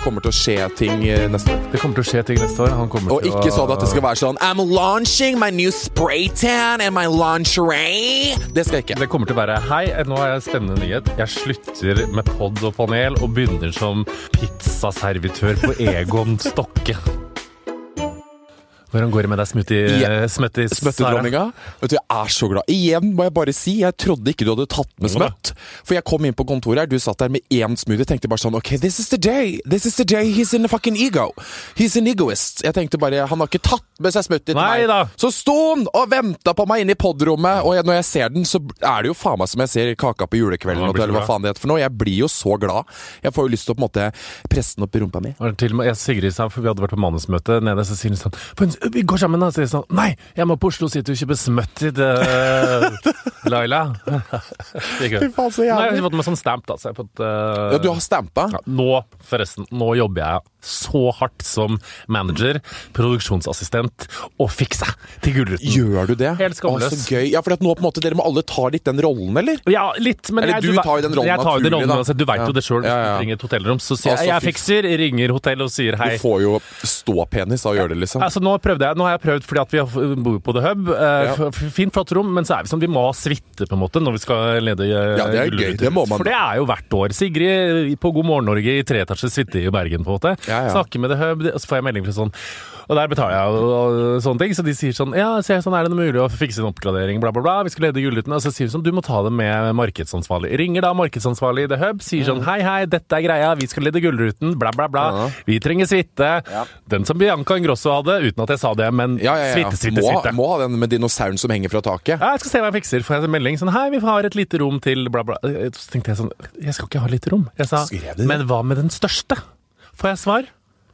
kommer til å skje ting neste år. Det kommer til å skje ting neste år. Han kommer Og ikke sånn at det skal være sånn I'm launching my new spray tan and my lingerie. Det skal ikke. Det kommer til å være hei, nå har jeg en spennende nyhet. Jeg slutter med podd og panel og begynner som pizzaservitør på Egon Stokke. Hvordan går det med deg, Smøttedronninga? Vet du, jeg er så glad. Igjen må jeg bare si, jeg trodde ikke du hadde tatt med smøtt. For jeg kom inn på kontoret her, du satt der med én smoothie, tenkte bare sånn, ok, this is the day he's in a fucking ego. He's an egoist. Jeg tenkte bare, han har ikke tatt med seg smøtt til meg. Da. Så sto han og ventet på meg inne i poddrommet, og når jeg ser den, så er det jo faen meg som jeg ser kaka på julekvelden, eller hva faen det heter for noe. Jeg blir jo så glad. Jeg får jo lyst til å på en måte presse den opp i rumpa mi. Til og med Sigrid sa, for vi hadde vært på manusmøte nede, så sier hun sånn, vi går sammen da, så sier sånn, nei, jeg må på Oslo City og kjøpe smøtt til Laila. Fy faen, så jævlig. Nei, jeg har fått med sånn stamp da, så jeg har fått... Ja, du har stampa? Ja, nå jobber jeg så hardt som manager, produksjonsassistent og fikser til Gullruten. Gjør du det? Helt skamløs. Så gøy. Ja, for at nå på en måte dere må alle ta litt den rollen, eller? Ja, litt, men eller du tar jo den rollen jeg tar naturlig, den rollen, da. Altså, du vet jo det selv, hvis du ringer et hotellrom, så sier jeg fikser, ringer hotell og sier hei. Du får jo ståpenis av å gjøre det, liksom. Altså, nå har jeg prøvd fordi at vi bor på The Hub, fint flott rom, men så er vi sånn, vi må svitte på en måte når vi skal lede Ja, det er gøy, det må man. For det er jo hvert år. Sigrid på God morgen Norge i 3 etasjes suite i Bergen på en måte. Snakker med The Hub, og så får jeg melding fra sånn, og der betaler jeg og sånne ting, så de sier sånn, ja, så sånn, er det mulig å fikse en oppgradering, bla bla bla, vi skal lede Gullruten, og så sier de sånn, du må ta det med markedsansvarlig. Ringer da markedsansvarlig i The Hub, sier sånn, hei, dette er greia, vi skal lede Gullruten, bla bla bla, vi trenger suite. Den som Bianca Ingrosso hadde, uten at jeg sa det, men suite. Må ha den med dinosauren som henger fra taket. Ja, jeg skal se hva jeg fikser, får jeg en melding sånn, hei, vi har et lite rom til, bla bla. Så tenkte jeg sånn, jeg skal ikke ha et lite rom. Jeg sa, men hva med den største? Får jeg svar?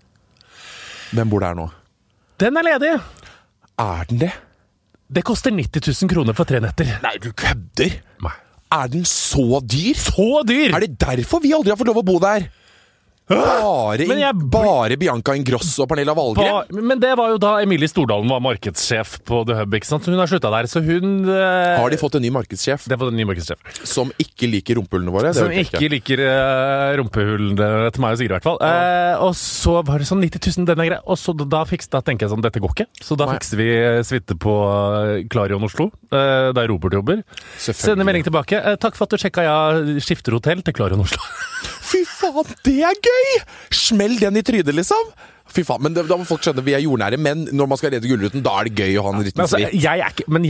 Hvem bor der nå? Den er ledig. Er den det? Det koster 90 000 kroner for 3 netter. Nei, du kødder. Nei. Er den så dyr? Så dyr! Er det derfor vi aldri har fått lov å bo der? Bare Bianca Ingrosso og Pernilla Wahlgren? Men det var jo da Emilie Stordalen var markedssjef på The Hub, ikke sant? Hun har sluttet der, så hun... Har de fått en ny markedssjef? Det har fått en ny markedssjef. Som ikke liker rumpehullene våre? Som ikke liker rumpehullene til meg og Sigrid, i hvert fall. Og så var det sånn 90 000, den er grei. Og så da tenker jeg sånn, dette går ikke. Så da fikser vi suite på Klarion Oslo, der Robert jobber. Sender melding tilbake. Takk for at du sjekket, jeg skifter hotell til Klarion Oslo. Fy faen, det er gøy! Smell den i trynet, liksom. Fy faen, men da må folk skjønne vi er jordnære, men når man skal redde Gullruten, da er det gøy å ha en liten svit. Jeg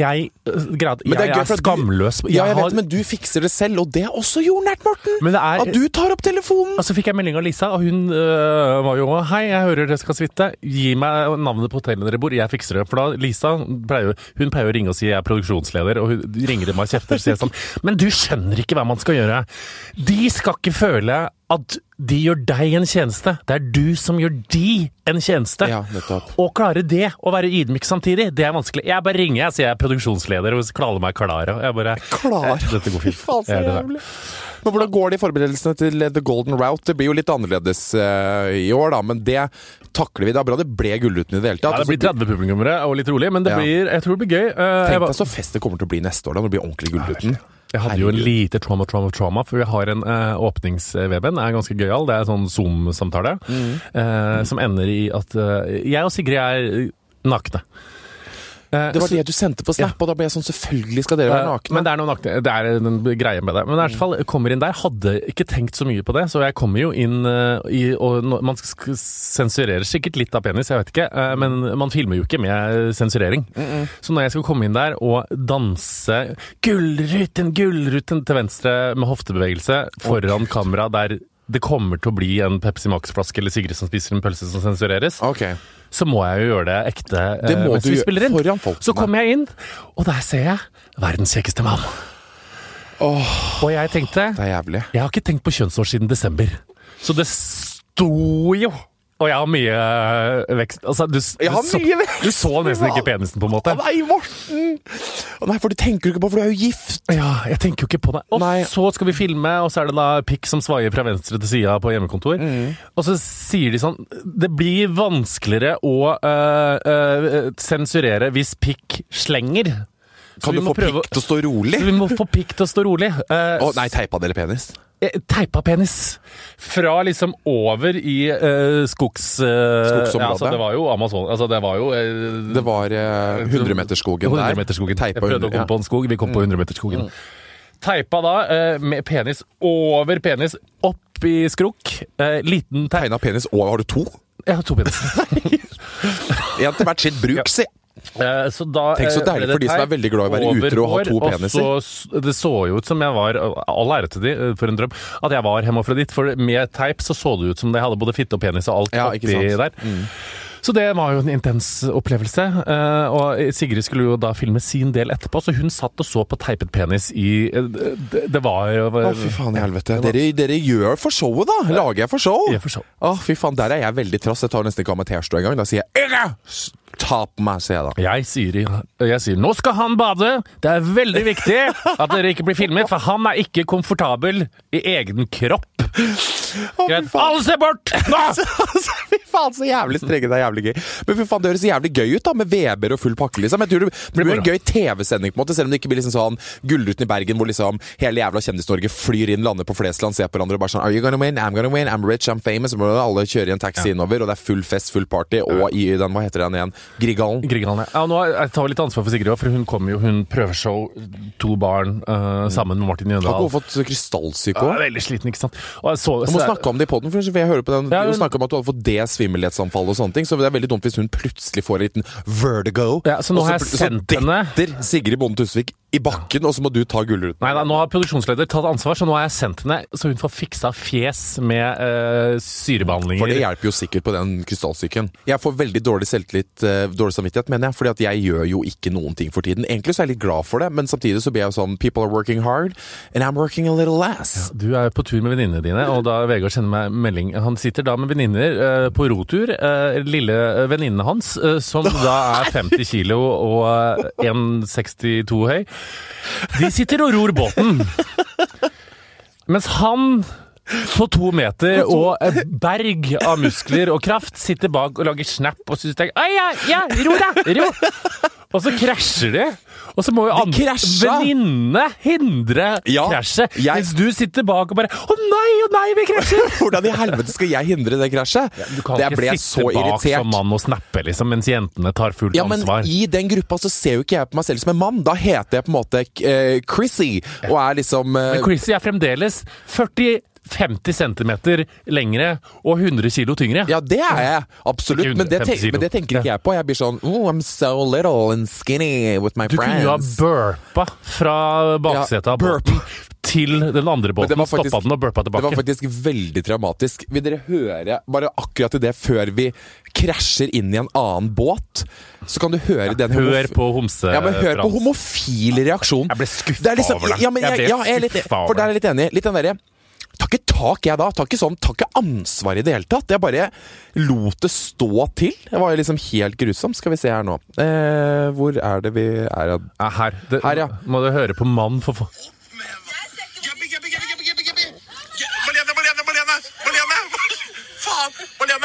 er skamløs. Jeg vet, men du fikser det selv, og det er også jordnært, Morten. At du tar opp telefonen. Og så fikk jeg melding av Lisa, og hun var jo, hei, jeg hører dere skal svitte, gi meg navnet på hotellet dere bor, jeg fikser det. For da, Lisa, hun pleier å ringe og si jeg er produksjonsleder, og hun ringer til meg og kjefter, og sier sånn, men du skjønner ikke hva man skal gjøre. De skal ikke føle at de gjør deg en tjeneste. Det er du som gjør de en tjeneste. Ja, nettopp. Og klare det, å være ydmyk samtidig, det er vanskelig. Jeg bare ringer, jeg sier jeg er produksjonsleder, og kaller meg Klara. Jeg bare, Klara? Dette går fint. Fy faen, så jævlig. Men hvordan går det i forberedelsene til The Golden Route? Det blir jo litt annerledes i år, da, men det takler vi. Det er bra det ble Gullruten i det hele tatt. Ja, det blir 30 publikummere og litt rolig, men jeg tror det blir gøy. Tenk deg så fest det kommer til å bli neste år, da, når det blir ordentlig Gullruten. Jeg hadde jo en lite trauma, for vi har en åpningsweben, er ganske gøyal, det er en sånn Zoom-samtale, som ender i at jeg og Sigrid er nakne. Det var det du sendte på Snap, og da ble jeg sånn, selvfølgelig skal dere være nakne. Men det er noe nakne, det er en greie med det. Men i hvert fall, kommer inn der, hadde ikke tenkt så mye på det, så jeg kommer jo inn og man sensurerer sikkert litt av penis, jeg vet ikke, men man filmer jo ikke med sensurering. Så når jeg skal komme inn der og danse Gullruten til venstre med hoftebevegelse foran kamera der det kommer til å bli en Pepsi Max-flaske eller Sigrid som spiser en pølse som sensureres, så må jeg jo gjøre det ekte mens vi spiller inn. Så kommer jeg inn, og der ser jeg verdens kjekkeste mann. Og jeg tenkte, det er jævlig. Jeg har ikke tenkt på kjønnsår siden desember. Så det sto jo, og jeg har mye vekst. Altså, du så nesten ikke penisen på en måte. Nei, Morten! Nei, for det tenker du ikke på, for du er jo gift. Ja, jeg tenker jo ikke på det. Og så skal vi filme, og så er det da pikk som svaier fra venstre til siden på hjemmekontor. Og så sier de sånn, det blir vanskeligere å sensurere hvis pikk slenger. Kan du få pikk til å stå rolig? Så vi må få pikk til å stå rolig. Nei, teipa dere penis? teipa penis. Fra liksom over i skogsområdet. Altså, det var jo Amazon. Altså, det var jo Det var 100-meterskogen der. 100-meterskogen. Jeg prøvde å komme på en skog, vi kom på 100-meterskogen. Teipa da med penis over penis, opp i skrukk. Liten Tegna penis over. Har du 2? Jeg har 2 penis. En til hvert sitt bruk, si. Så da, tenk så deilig for de som er veldig glad i å være utro og ha 2 peniser. Det så jo ut som jeg var, all ære til de, for en drøm, at jeg var hemofroditt, for med teip så det ut som jeg hadde både fitte og penis og alt oppi der. Så det var jo en intens opplevelse, og Sigrid skulle jo da filme sin del etterpå, så hun satt og så på teipet penis i, det var jo... fy faen i helvete. Dere gjør for showet da, lager jeg for show? Jeg for show. Fy faen, der er jeg veldig trass, jeg tar nesten ikke av meg T-skjorte en gang, da sier jeg, ta på meg, sier jeg da. Jeg sier, nå skal han bade, det er veldig viktig at dere ikke blir filmet, for han er ikke komfortabel i egen kropp. Alle se bort! Fy faen, så jævlig strenge, det er jævlig gøy. Men fy faen, det høres jævlig gøy ut da, med Weber og full pakke liksom. Jeg tror det blir en gøy TV-sending på en måte, selv om det ikke blir liksom sånn Gullruten i Bergen, hvor liksom hele jævla Kjendis-Norge flyr inn, lander på Flesland, ser på hverandre og bare sånn, are you gonna win? I'm rich, I'm famous. Alle kjører i en taxi innover, og det er full fest, full party, og i den, hva heter den igjen? Grieghallen. Ja, nå tar vi litt ansvar for Sigrid, for hun kommer jo, hun prøveshow 2 barn sammen med Martin Jøndal. Har ikke hun fått krystallsyke også? Veldig sliten, ikke sant? Du må snakke om det i podden, for jeg hører på den. Du snakker om at du hadde fått det svimmelhetsanfall og sånne ting, så det er veldig dumt hvis hun plutselig får en liten vertigo. Ja, så nå har jeg sendt henne. Så detter Sigrid Bonde Tusvik i bakken, og så må du ta Gullruten. Nei, nå har produksjonsleder tatt ansvar, så nå har jeg sendt henne, så hun får fiksa fjes med syrebehandlinger. For det hjelper jo sikkert på den krystallsyken. Jeg får veldig dårlig selvtillit, dårlig samvittighet, mener jeg, fordi at jeg gjør jo ikke noen ting for tiden. Egentlig så er jeg litt glad for det, men samtidig så blir jeg jo sånn, people are working hard, and I'm working a little less. Ja, du er på tur med venninnene dine, og da Vegard sender meg melding, han sitter da med venninner på rotur, lille venninnen hans, som da er 50 kilo og 1,62 høy. De sitter og ror båten, mens han på 2 meter og berg av muskler og kraft sitter bak og lager snap og synes det ro da, ro. Og så krasjer de. Og så må jo venninne hindre krasjet. Mens du sitter bak og bare å nei, vi krasjer! Hvordan i helvete skal jeg hindre det krasjet? Ja, du kan ikke sitte bak som mann og snappe, liksom, mens jentene tar fullt ansvar. Men i den gruppa så ser jo ikke jeg på meg selv som en mann. Da heter jeg på en måte Chrissy, og er liksom Men Chrissy er fremdeles 50 centimeter lengre og 100 kilo tyngre. Ja, det er jeg. Absolutt. Men det tenker ikke jeg på. Jeg blir sånn, I'm so little and skinny with my friends. Du kunne jo ha burpa fra baksetet av båten til den andre båten, stoppet den og burpa tilbake. Det var faktisk veldig traumatisk. Vil dere høre bare akkurat i det før vi krasjer inn i en annen båt? Så kan du høre den Hør på homse. Ja, men hør på homofil reaksjon. Jeg ble skuffet over det. Ja, men jeg er litt, for der er jeg litt enig. Litt den derre tar ikke tak jeg da, tar ikke ansvar i det hele tatt. Jeg bare lot det stå til. Jeg var jo liksom helt grusom. Skal vi se her nå. Hvor er det vi er? Her. Her, ja. Må du høre på mann for Malene! Faen! Malene!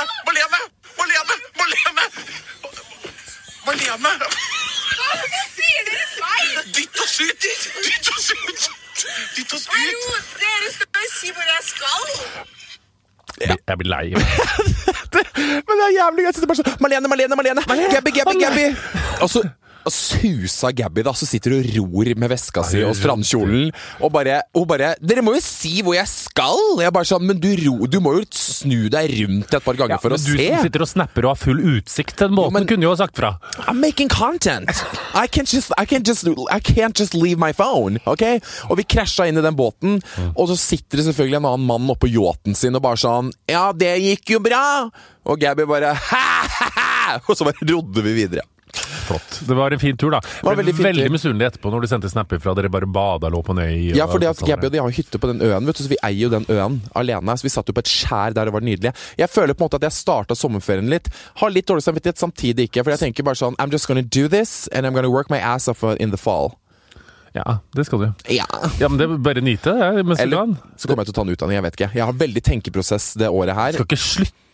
Hva sier dere feil? Dytt oss ut! Hallo, dere skal jo si hvor jeg skal. Jeg blir lei. Men det er jævlig gøy. Jeg sitter bare sånn Malene! Gabby! Og så susa Gabby da, så sitter du og ror med veska si og strandkjolen, og bare dere må jo si hvor jeg skal! Jeg bare sånn, men du må jo snu deg rundt et par ganger for å se. Du som sitter og snapper og har full utsikt til den måten, kunne jo ha sagt fra. I'm making content. I can't just leave my phone, ok? Og vi krasja inn i den båten, og så sitter det selvfølgelig en annen mann oppe på yachten sin og bare sånn, ja, det gikk jo bra! Og Gabby bare, ha! Og så bare rodde vi videre. Flott. Det var en fin tur da. Jeg ble veldig misunnelig etterpå når du sendte snapper fra dere bare bada, lå på en øy. Ja, fordi at Gabby og de har hytte på den øen, vet du, så vi eier jo den øen alene, så vi satt jo på et skjær der det var nydelig. Jeg føler på en måte at jeg startet sommerferien litt, har litt dårlig samvittighet samtidig ikke, for jeg tenker bare sånn, I'm just gonna do this, and I'm gonna work my ass off in the fall. Ja, det skal du. Ja, men det er bare nyte det, mens du kan. Så kommer jeg til å ta en utdanning, jeg vet ikke. Jeg har veldig tenkeprosess det året her. Du skal ikke slutte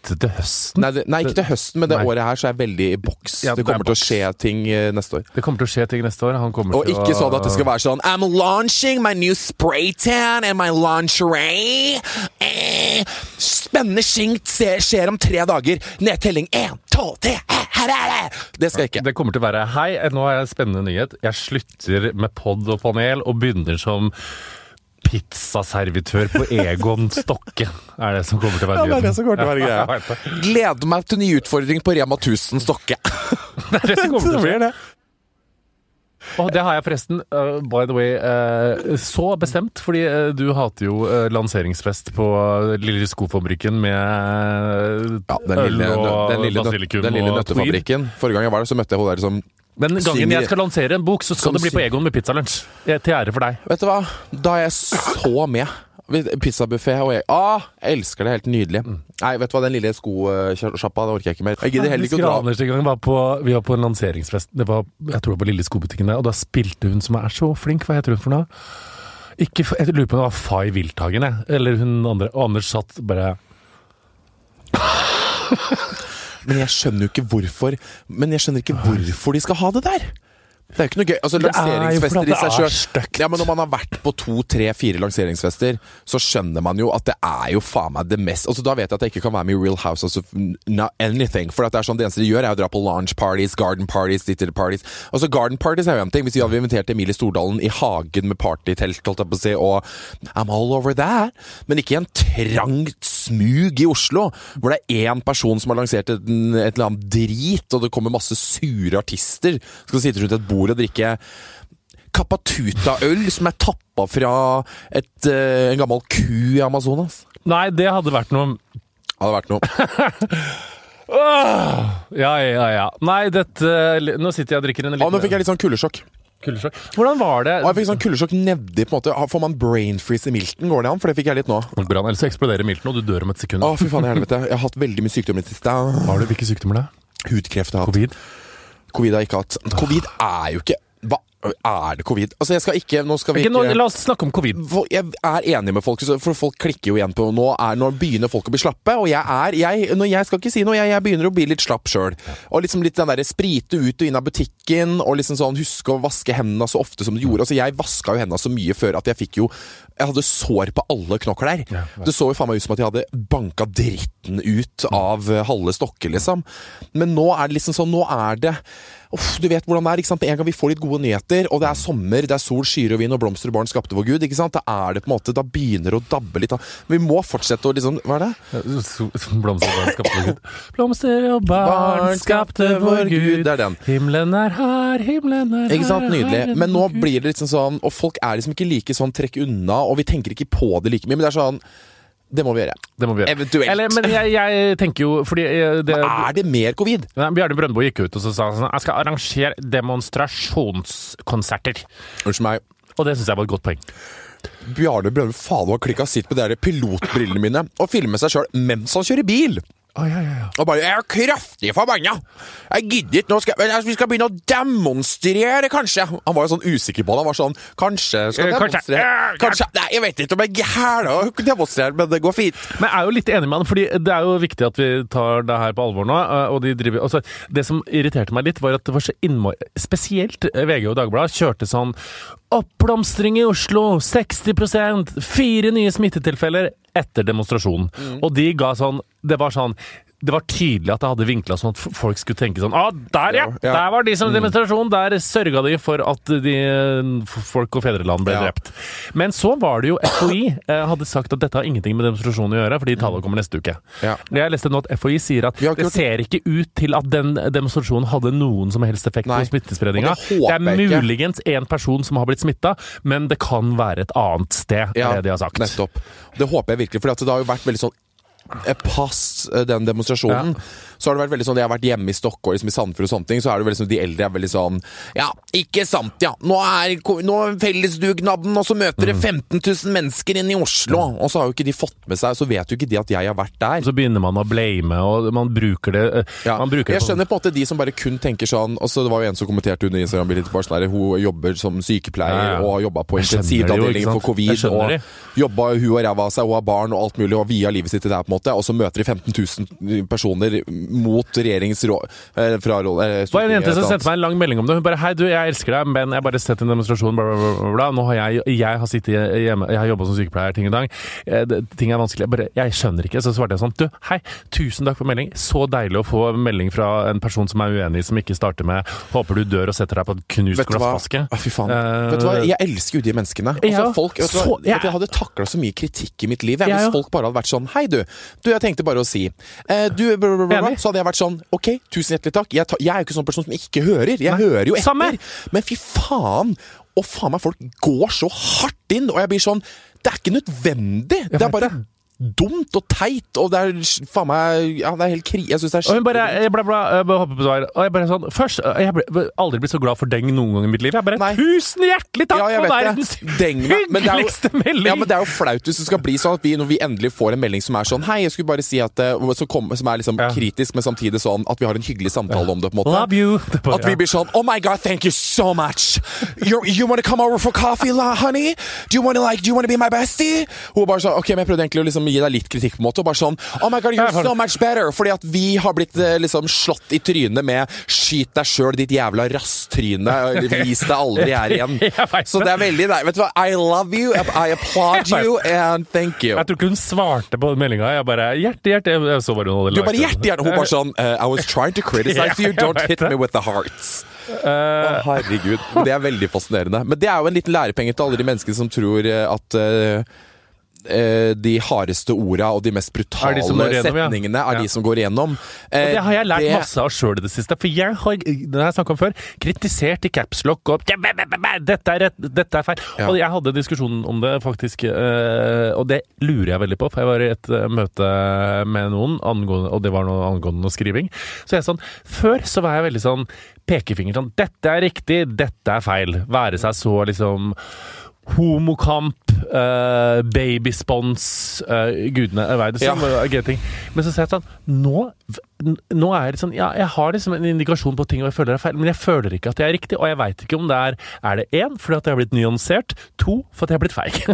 vente til høsten? Nei, ikke til høsten, men det Nei. året her så er jeg veldig i boks. Ja, Det kommer til å skje ting neste år. Det kommer til å skje ting neste år. Han kommer Og til ikke sånn at det skal være sånn I'm launching my new spray tan and my lingerie. Spennende skinkt skjer om 3 dager. Nedtelling 1, 2, 3. Her er det! Det skal jeg ikke. Det kommer til å være hei, nå har jeg en spennende nyhet. Jeg slutter med podd og panel og begynner som pizzaservitør på Egon Stokke. Er det som kommer til å være Ja, det er det som kommer til å være greia. Jeg vet det. Gleder meg til ny utfordring på Rema 1000 Stokke. Det er det som kommer til å skje. Og det har jeg forresten, by the way, så bestemt, fordi du hater jo lanseringsfest på Lille Skofabrikken med øl og basilikum den lille og nøttefabrikken. Forrige gang jeg var der, så møtte jeg hun der som Men gangen jeg skal lansere en bok, så skal det bli på Egon med pizzalunsj. Til ære for deg. Vet du hva? Da er jeg så med. Pizzabuffé og jeg elsker det, helt nydelig. Nei, vet du hva, den lille skosjappa, det orker jeg ikke mer. Jeg gidder heller ikke å dra. Anders en gang vi var på en lanseringsfest. Jeg tror det var på Lille Skobutikken der, og da spilte hun som er så flink. Hva heter hun for noe? Jeg lurer på om det var Fay Wilthagen, eller hun andre. Og Anders satt bare Men jeg skjønner jo ikke hvorfor. Men jeg skjønner ikke hvorfor de skal ha det der. Det er jo ikke noe gøy. Altså, lanseringsfester i seg selv. Ja, men når man har vært på 2, 3, 4 lanseringsfester, så skjønner man jo at det er jo faen meg det mest. Altså, da vet jeg at jeg ikke kan være med i Real House of anything. For at det er sånn, det eneste de gjør er å dra på launch parties, garden parties, little parties. Altså, garden parties er jo en ting. Hvis vi hadde invitert Emilie Stordalen i hagen med partytelt, holdt jeg på å si, og I'm all over that. Men ikke i en trangt smug i Oslo, hvor det er en person som har lansert et eller annet drit, og det kommer masse sure artister skal sitte rundt et bord og drikke Kapatuta-øl som er tappet fra en gammel ku i Amazonas. Nei, det hadde vært noe. Hadde vært noe. Ja. Nei, nå sitter jeg og drikker en liten Nå fikk jeg litt sånn kuldesjokk. Hvordan var det? Jeg fikk sånn kuldesjokk nedi, på en måte. Får man brain freeze i milten? Går det an? For det fikk jeg litt nå. Bra, ellers eksploderer milten, og du dør om et sekund. Fy faen i helvete. Jeg har hatt veldig mye sykdom i det siste. Har du hvilke sykdommer da? Hudkreft har jeg hatt. Covid har jeg ikke hatt. Covid er jo ikke... Hva er det covid? Altså, jeg skal ikke... Nå skal vi ikke... La oss snakke om covid. Jeg er enig med folk, for folk klikker jo igjen på nå begynner folk å bli slappe, og jeg skal ikke si noe, jeg begynner å bli litt slapp selv. Og liksom litt den der sprite ut og inn av butikken, og liksom sånn huske å vaske hendene så ofte som du gjorde. Altså, jeg vasket jo hendene så mye før at jeg hadde sår på alle knokler der. Det så jo faen meg ut som at jeg hadde banket dritten ut av halve stokker, liksom. Men nå er det liksom sånn, du vet hvordan det er, ikke sant? En gang vi får litt gode nyheter, og det er sommer, det er sol, skyer og vind, og blomster og barn skapte vår Gud, ikke sant? Da er det på en måte, da begynner det å dabbe litt. Vi må fortsette å liksom, hva er det? Blomster og barn skapte vår Gud. Blomster og barn skapte vår Gud. Det er den. Himmelen er her, himmelen er her. Ikke sant, nydelig. Men nå blir det liksom sånn, og folk er liksom ikke like sånn trekk unna, og vi tenker ikke på det like mye, men det er sånn, det må vi gjøre. Eventuelt. Men jeg tenker jo, fordi er det mer covid? Bjarne Brøndbo gikk ut og så sa sånn, jeg skal arrangere demonstrasjonskonserter. Unnskyld meg. Og det synes jeg var et godt poeng. Bjarne Brøndbo faen har klikket sitt på de der pilotbrillene mine, og filmer seg selv mens han kjører bil. Og bare, jeg er kraftig forbanna. Jeg gidder ikke, vi skal begynne å demonstrere, kanskje. Han var jo sånn usikker på det. Han var sånn, kanskje skal demonstrere. Kanskje, nei, jeg vet ikke om jeg gærner å demonstrere, men det går fint. Men jeg er jo litt enig med han, fordi det er jo viktig at vi tar det her på alvor nå. Og det som irriterte meg litt, var at det var så spesielt VG og Dagbladet kjørte sånn oppblomstring i Oslo, 60%, 4 nye smittetilfeller etter demonstrasjonen. Og de ga sånn, det var tydelig at det hadde vinklet sånn at folk skulle tenke sånn, der var de som demonstrasjon, der sørget de for at folk og fedreland ble drept. Men så var det jo FHI hadde sagt at dette har ingenting med demonstrasjonen å gjøre, fordi tallet kommer neste uke. Jeg leste nå at FHI sier at det ser ikke ut til at den demonstrasjonen hadde noen som helst effekt på smittespredninga. Det er muligens en person som har blitt smittet, men det kan være et annet sted, det de har sagt. Nettopp. Det håper jeg virkelig, for det har jo vært veldig sånn pass den demonstrasjonen, så har det vært veldig sånn, jeg har vært hjemme i Stockholm, liksom i Sandfjord og sånne ting, så er det veldig sånn, de eldre er veldig sånn, ikke sant, nå er fellesdugnaden, og så møter det 15 000 mennesker inn i Oslo, og så har jo ikke de fått med seg, så vet jo ikke de at jeg har vært der. Så begynner man å blame, og man bruker det. Jeg skjønner på en måte de som bare kun tenker sånn, og så det var jo en som kommenterte under Instagram-bildet til Barsnære, hun jobber som sykepleier, og har jobbet på intensivavdelingen for covid, og jobba hun og ræva av seg, og har barn og alt mulig, og via livet sitt til det her på en måte, og så møter de 15 000 personer mot regjeringsråd fra Det var en jente som sendte meg en lang melding om det. Hun bare, hei du, jeg elsker deg, men jeg har bare sett en demonstrasjon, bla, bla, bla, bla. Nå har jeg har sittet hjemme, jeg har jobbet som sykepleier ting i dag. Ting vanskelig. Jeg skjønner ikke. Så svarte jeg sånn, du, hei, tusen takk for melding. Så deilig å få melding fra en person som uenig, som ikke starter med, håper du dør og setter deg på et knust glassvaske. Fy faen. Vet du hva, jeg elsker jo de menneskene. Altså, folk, jeg hadde taklet så mye kritikk i mitt liv. Hvis folk bare hadde vært sånn, hei du, jeg tenkte bare å si, så hadde jeg vært sånn, ok, tusen hjertelig takk. Jeg er jo ikke sånn person som ikke hører. Jeg hører jo etter. Samme. Men fy faen, og faen meg folk går så hardt inn, og jeg blir sånn, det er ikke nødvendig. Det er bare dumt og teit, og det er faen meg, ja, det er helt jeg synes det er og hun bare, jeg hopper på svar, og jeg bare sånn, først, jeg ble aldri blitt så glad for deng noen gang i mitt liv, jeg bare, tusen hjertelig takk for verdens hyggeligste melding. Ja, men det er jo flaut hvis det skal bli sånn at når vi endelig får en melding som er sånn, hei, jeg skulle bare si at, som er liksom kritisk, men samtidig sånn, at vi har en hyggelig samtale om det på en måte. Love you. At vi blir sånn, oh my god, thank you so much. You want to come over for coffee, honey? Do you want to be my bestie? Hun bare sånn, ok, men jeg prøvde egentlig å liksom gi deg litt kritikk på en måte, og bare sånn, oh my god, you're so much better, fordi at vi har blitt liksom slått i trynet med skyt deg selv, ditt jævla rasttryne, vis deg aldri her igjen. Så det er veldig, vet du hva, I love you, I applaud you, and thank you. Jeg tror ikke hun svarte på meldinga, jeg bare, hjerte, jeg så bare hun hadde lagt. Du bare hjerte, hun bare sånn, I was trying to criticize you, don't hit me with the hearts. Herregud, det er veldig fascinerende. Men det er jo en liten lærepenge til alle de menneskene som tror at de hardeste orda og de mest brutale setningene er de som går igjennom. Og det har jeg lært masse av selv i det siste, for jeg har, det har jeg snakket om før, kritisert i capslock og dette er feil. Ja. Og jeg hadde diskusjonen om det faktisk, og det lurer jeg veldig på, for jeg var i et møte med noen, og det var noe angående skriving. Så jeg sånn, før så var jeg veldig sånn pekefinger, sånn, dette er riktig, dette er feil. Være seg så liksom homokamp, babyspons, gudene er veid, ting. Men så sier jeg sånn, nå er det sånn, ja, jeg har liksom en indikasjon på ting og jeg føler det er feil, men jeg føler ikke at det er riktig, og jeg vet ikke om det er det 1, fordi at jeg har blitt nyansert, 2, for at jeg har blitt feig.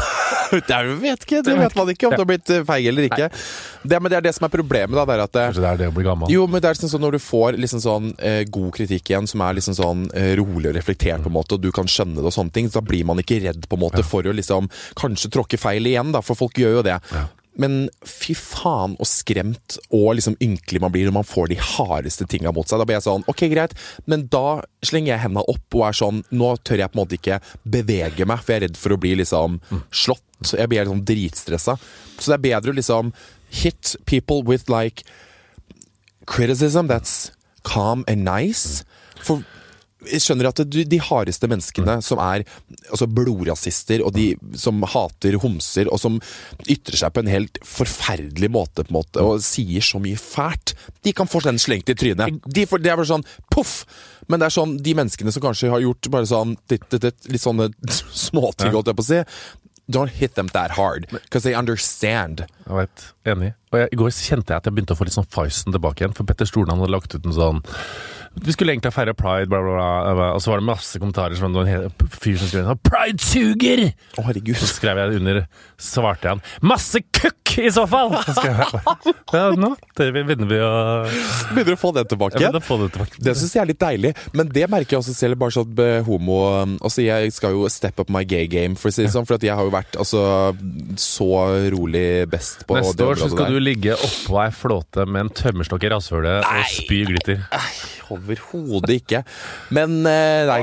Det vet man ikke om du har blitt feig eller ikke. Men det er det som er problemet da, det er at kanskje det er det å bli gammel. Jo, men det er sånn når du får liksom sånn god kritikk igjen, som er liksom sånn rolig og reflektert på en måte, og du kan skjønne det og sånne ting, så blir man ikke redd på en måte for å liksom kanskje tråkke feil igjen da, for folk gjør jo det. Ja. Men fy faen og skremt og liksom ynkelig man blir når man får de hardeste tingene mot seg. Da blir jeg sånn, ok greit, men da slenger jeg hendene opp og er sånn, nå tør jeg på en måte ikke bevege meg, for jeg er redd for å bli liksom slått. Jeg blir liksom dritstresset. Så det er bedre å liksom hit people with like criticism that's calm and nice. For jeg skjønner at de hardeste menneskene som er altså blodrasister, og de som hater homser, og som ytrer seg på en helt forferdelig måte, på en måte, og sier så mye fælt, de kan få den slengt i trynet. Det er bare sånn, puff! Men det er sånn, de menneskene som kanskje har gjort bare sånn, litt sånne småting, holdt jeg på å si, don't hit them that hard, because they understand. Jeg vet, enig. Og i går kjente jeg at jeg begynte å få litt sånn feisen tilbake igjen, for Petter Stordalen hadde lagt ut en sånn, vi skulle egentlig ha feire Pride, bla bla bla, og så var det masse kommentarer som en fyr som skrev Pride suger! Å herregud. Så skrev jeg under, svarte han, masse kukk i så fall! Så skrev jeg, ja nå, det begynner vi å... Begynner å få det tilbake? Jeg begynner å få det tilbake. Det synes jeg er litt deilig, men det merker jeg også selv, bare sånn homo, altså jeg skal jo step up my gay game, for å si det sånn, for at jeg har jo vært altså, så rolig best på neste det år så skal du ligge oppå ei flåte med en tømmerstokk i rasshølet og spy glitter. Overhodet ikke. Men nei.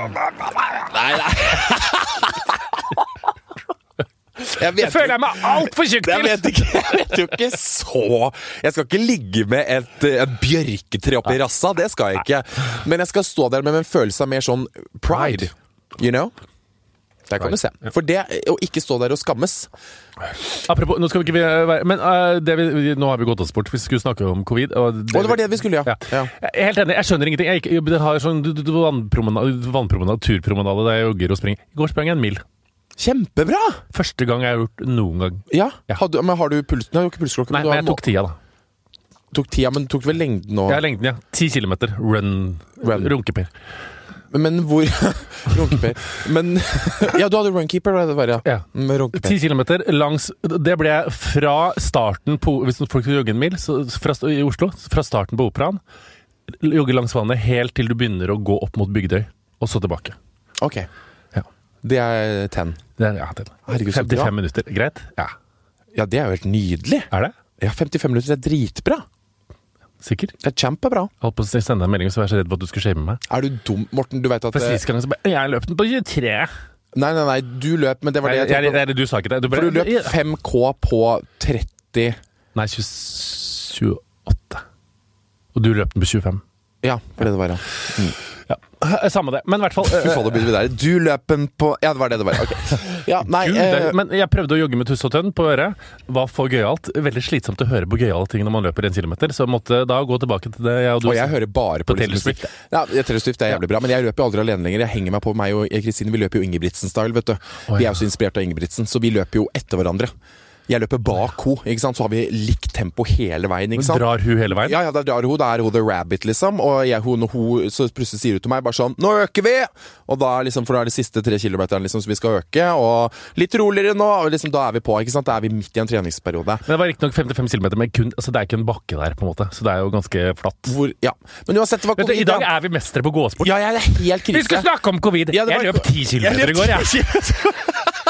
Jeg føler meg alt for tjukk til. Jeg vet jo ikke så. Jeg skal ikke ligge med et bjørketre opp i rassa, det skal jeg ikke. Men jeg skal stå der med en følelse av mer sånn pride. You know? Der kan du se. For det å ikke stå der og skammes. Apropos, nå skal vi ikke være... Men nå har vi gått oss bort. Vi skulle snakke om covid. Og det var det vi skulle, ja. Jeg er helt enig, jeg skjønner ingenting. Jeg har sånn vannpromenade, turpromenade der jeg jogger og springer. I går sprang jeg en mil. Kjempebra! Første gang jeg har gjort noen gang. Ja, men har du pulsen? Nei, ikke pulsklokke. Nei, men jeg tok tida da. Tok tida, men tok vel lengden nå? Ja, lengden, ja. 10 kilometer. Run. Runkeper. Men hvor Runkeper. Men ja, du hadde Runkeeper, det var det, Ja. Med Runkeper. 10 kilometer langs. Det ble fra starten på, hvis folk skal jogge en mil, i Oslo, fra starten på Operaen, jogge langs vannet helt til du begynner å gå opp mot Bygdøy, og så tilbake. Ok. Ja. Det er 10. Det er, ja, det er. Herregud, så bra. 55 minutter. Greit? Ja. Ja, det er jo helt nydelig. Er det? Ja, 55 minutter er dritbra. Sikker? Det er kjempebra. Jeg holdt på å sende deg en melding, så var jeg så redd for at du skulle shame meg. Er du dum? Morten, du vet at... For sist gang så bare, jeg løp den på 23. Nei, du løp, men det var det jeg tenkte på. Du sa ikke det. For du løp 5K på 30... Nei, 28. Og du løp den på 25. Ja, for det var det. Ja, samme det. Men i hvert fall... Fy faen, da begynner vi der. Du løp den på... Ja, det var det var. Ok. Ja, nei... Men jeg prøvde å jogge med tuss og tønn på øret. Var for gøyalt. Veldig slitsomt å høre på gøyale ting når man løper 1 kilometer. Så jeg måtte da gå tilbake til det. Og jeg hører bare på Taylor Swift. Ja, Taylor Swift er jævlig bra. Men jeg løper jo aldri alene lenger. Jeg henger meg på meg og Kristine. Vi løper jo Ingebrigtsen-style, vet du. Vi er jo så inspirert av Ingebrigtsen, så vi løper jo etter hverandre. Jeg løper bak ho, ikke sant? Så har vi likt tempo hele veien, ikke sant? Drar hun hele veien? Ja, da drar hun. Da er hun the rabbit, liksom. Og når hun så plutselig sier hun til meg bare sånn, nå øker vi! Og da liksom, for da er det siste 3 kilometerne liksom, som vi skal øke, og litt roligere nå, og liksom da er vi på, ikke sant? Da er vi midt i en treningsperiode. Men det var riktig nok 55 kilometer, men altså, det er ikke en bakke der, på en måte. Så det er jo ganske flatt. Ja. Men uansett, det var covid. I dag er vi mestere på gåsport. Ja, jeg er helt krise. Vi skal snakke om covid! Ja, jeg løp 10 kilometer i går, jeg.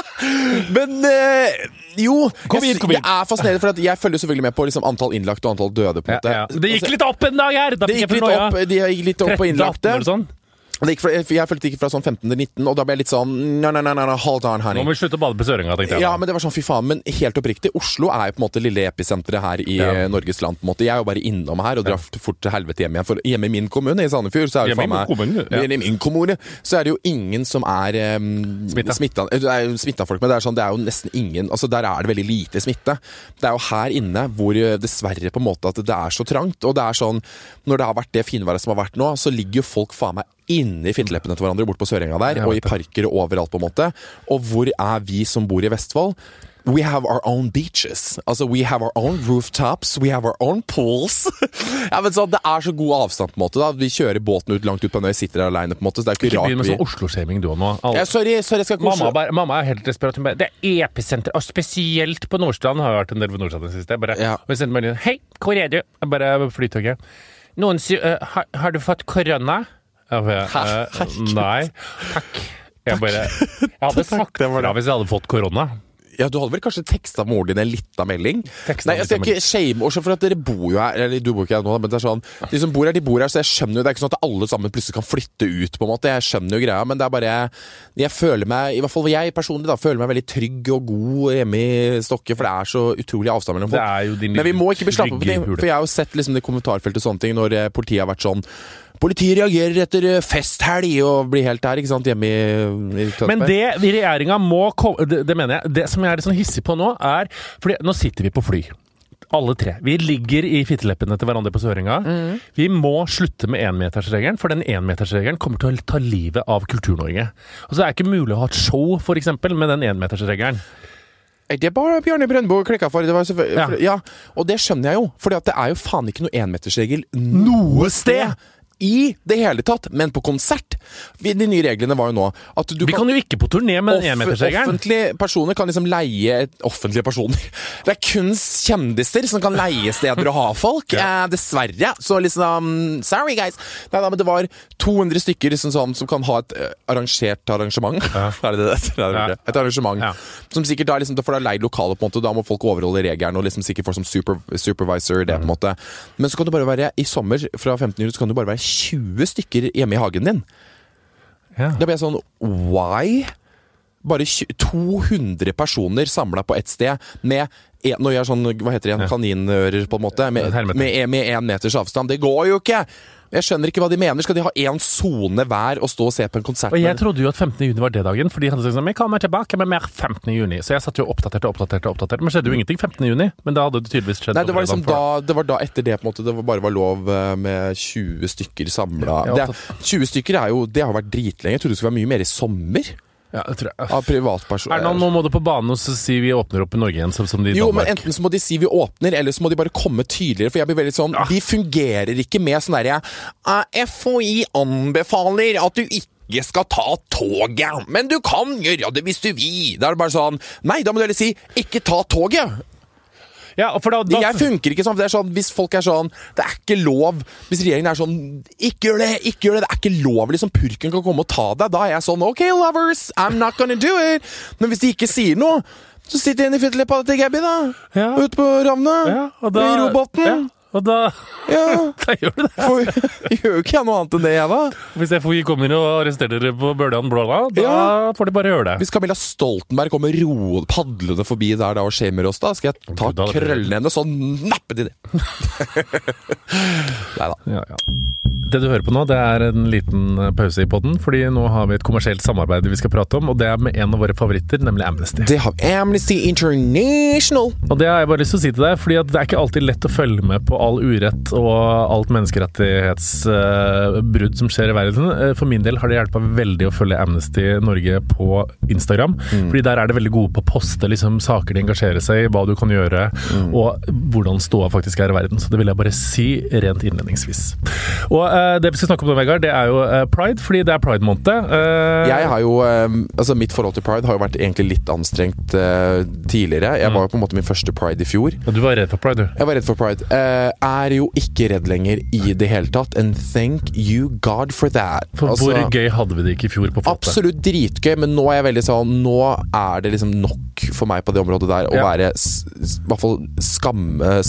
Men jo, jeg er fascinert, for at jeg følger selvfølgelig med på liksom, antall innlagte og antall døde på en måte. Ja. Det gikk litt opp en dag her! Det gikk litt opp på innlagte. Sånn. Jeg følte ikke fra sånn 15 til 19, og da ble jeg litt sånn nei, hold on, honey. Nå må vi slutte å bade på Sørenga, tenkte jeg. Ja, men det var sånn, fy faen. Men helt oppriktig, Oslo er jo på en måte lille episenteret her i Norges land, på en måte. Jeg er jo bare innom her og drar fort til helvete hjem igjen. For hjemme i min kommune, i Sandefjord, så er det i min kommune, så er det jo ingen som er smittet folk, men det er jo nesten ingen, altså der er det veldig lite smitte. Det er jo her inne hvor dessverre på en måte at det er så trangt, og det er sånn, når det har vært det finværet som har vært nå, så ligger jo folk faen meg inne i fitteleppene til hverandre bort på Sørenga der, og i parker og overalt på en måte. Og hvor er vi som bor i Vestfold? We have our own beaches. Altså, we have our own rooftops. We have our own pools. Ja, men så det er så god avstand på en måte da. Vi kjører båten ut langt ut på når jeg sitter her alene på en måte, så det er ikke rart vi... Ikke med sånn Oslo-shaming du nå. Ja, sorry, jeg skal ikke Oslo. Mamma er helt desperat. Det er episenter, og spesielt på Nordstrand. Har jeg vært en del på Nordstrand den siste. Og jeg sendte meg hei, hvor er du? Jeg bare flytoget. Noen sier, har du fått korona? Nei, takk. Jeg hadde sagt det hvis jeg hadde fått korona. Ja, du hadde vel kanskje tekstet moren din en liten melding? Nei, jeg skal ikke shame også, for at dere bor jo her, eller du bor ikke her nå, men det er sånn, de som bor her, de bor her, så jeg skjønner jo, det er ikke sånn at alle sammen plutselig kan flytte ut, på en måte, jeg skjønner jo greia, men det er bare, jeg føler meg, i hvert fall jeg personlig da, føler meg veldig trygg og god hjemme i Stokke, for det er så utrolig avstand mellom folk. Men vi må ikke bli slappet på ting, for jeg har jo sett liksom det kommentarfeltet og sånne ting, når politiet har vært sånn, politiet reagerer etter festhelg og blir helt der, ikke sant, hjemme i Men det regjeringen må det mener jeg, det som jeg er litt sånn hissig på nå er, fordi nå sitter vi på fly, alle tre. Vi ligger i fitteleppene til hverandre på Sørenga. Vi må slutte med 1-metersregelen, for den 1-metersregelen kommer til å ta livet av Kultur-Norge. Og så er det ikke mulig å ha et show, for eksempel, med den 1-metersregelen. Det er bare Bjarne Brøndbo klikket for. Det var ja, og det skjønner jeg jo, for det er jo faen ikke noe 1-metersregel noe sted i det hele tatt, men på konsert. De nye reglene var jo nå at du Vi kan jo ikke på turné med den 1-metersregelen. Offentlige personer kan liksom leie offentlige personer. Det er kun kjendiser som kan leie steder og ha folk. Dessverre. Så liksom sorry guys. Nei, men det var 200 stykker som kan ha et arrangert arrangement. Er det det? Et arrangement. Som sikkert da liksom, for da leid lokale på en måte, da må folk overholde regelen og liksom sikkert få som supervisor det på en måte. Men så kan det bare være i sommer fra 15. juni så kan det bare være 20 stykker hjemme i hagen din. Da blir jeg sånn, why? Bare 200 personer samlet på et sted med, når jeg er sånn, hva heter det igjen, kaninører på en måte, med 1 meters avstand. Det går jo ikke! Jeg skjønner ikke hva de mener. Skal de ha en zone hver og stå og se på en konsert? Og jeg trodde jo at 15. juni var det dagen, fordi de hadde sagt sånn, jeg kommer tilbake med mer 15. juni. Så jeg satt jo oppdatert. Men skjedde jo ingenting 15. juni, men da hadde det tydeligvis skjedd. Nei, det var da etter det på en måte, det bare var lov med 20 stykker samlet. 20 stykker det har vært dritlenge. Jeg trodde det skulle være mye mer i sommer. Ja, det tror jeg. Av privatpersoner. Nå må du på banen og si vi åpner opp i Norge igjen, som de i Danmark. Jo, men enten så må de si vi åpner, eller så må de bare komme tydeligere, for jeg blir veldig sånn, de fungerer ikke med sånn der, FHI anbefaler at du ikke ikke skal ta toget, men du kan gjøre det hvis du vil. Da det bare sånn, nei, da må du heller si, ikke ta toget. Ja, for da Jeg funker ikke sånn, for det sånn, hvis folk sånn, det ikke lov, hvis regjeringen sånn, ikke gjør det, det ikke lov, liksom purken kan komme og ta deg, da jeg sånn, ok lovers, I'm not gonna do it. Men hvis de ikke sier noe, så sitter jeg inn i fitteleppa til Gabby da, ute på Ravnet, i roboten. Og da, da gjør du det. Gjør jo ikke jeg noe annet enn det jeg da. Hvis FOI kommer og arresterer dere på Bøljan Blåla, da får de bare gjøre det. Hvis Camilla Stoltenberg kommer padlende forbi der da og skjemer oss da, skal jeg ta krøllene henne og så nappe de det. Neida. Ja. Det du hører på nå, det en liten pause i podden, fordi nå har vi et kommersielt samarbeid vi skal prate om, og det med en av våre favoritter, nemlig Amnesty. Det har Amnesty International. Og det har jeg bare lyst til å si til deg, fordi at det ikke alltid lett å følge med på all urett og alt menneskerettighetsbrudd som skjer i verden. For min del har det hjulpet veldig å følge Amnesty Norge på Instagram, fordi der det veldig gode på å poste liksom, saker de engasjerer seg i, hva du kan gjøre, og hvordan ståa faktisk i verden. Så det vil jeg bare si rent innledningsvis. Og det vi skal snakke om nå, Vegard, det jo Pride, fordi det Pride-måned. Jeg har jo, altså mitt forhold til Pride har jo vært egentlig litt anstrengt tidligere. Jeg var jo på en måte min første Pride i fjor. Du var redd for Pride, du? Jeg var redd for Pride. Jo ikke redd lenger i det hele tatt. And thank you God for that. For altså, hvor gøy hadde vi det ikke i fjor på Flotte? Absolutt dritgøy, men nå jeg veldig sånn, nå det liksom nok for meg på det området der å være i hvert fall skam.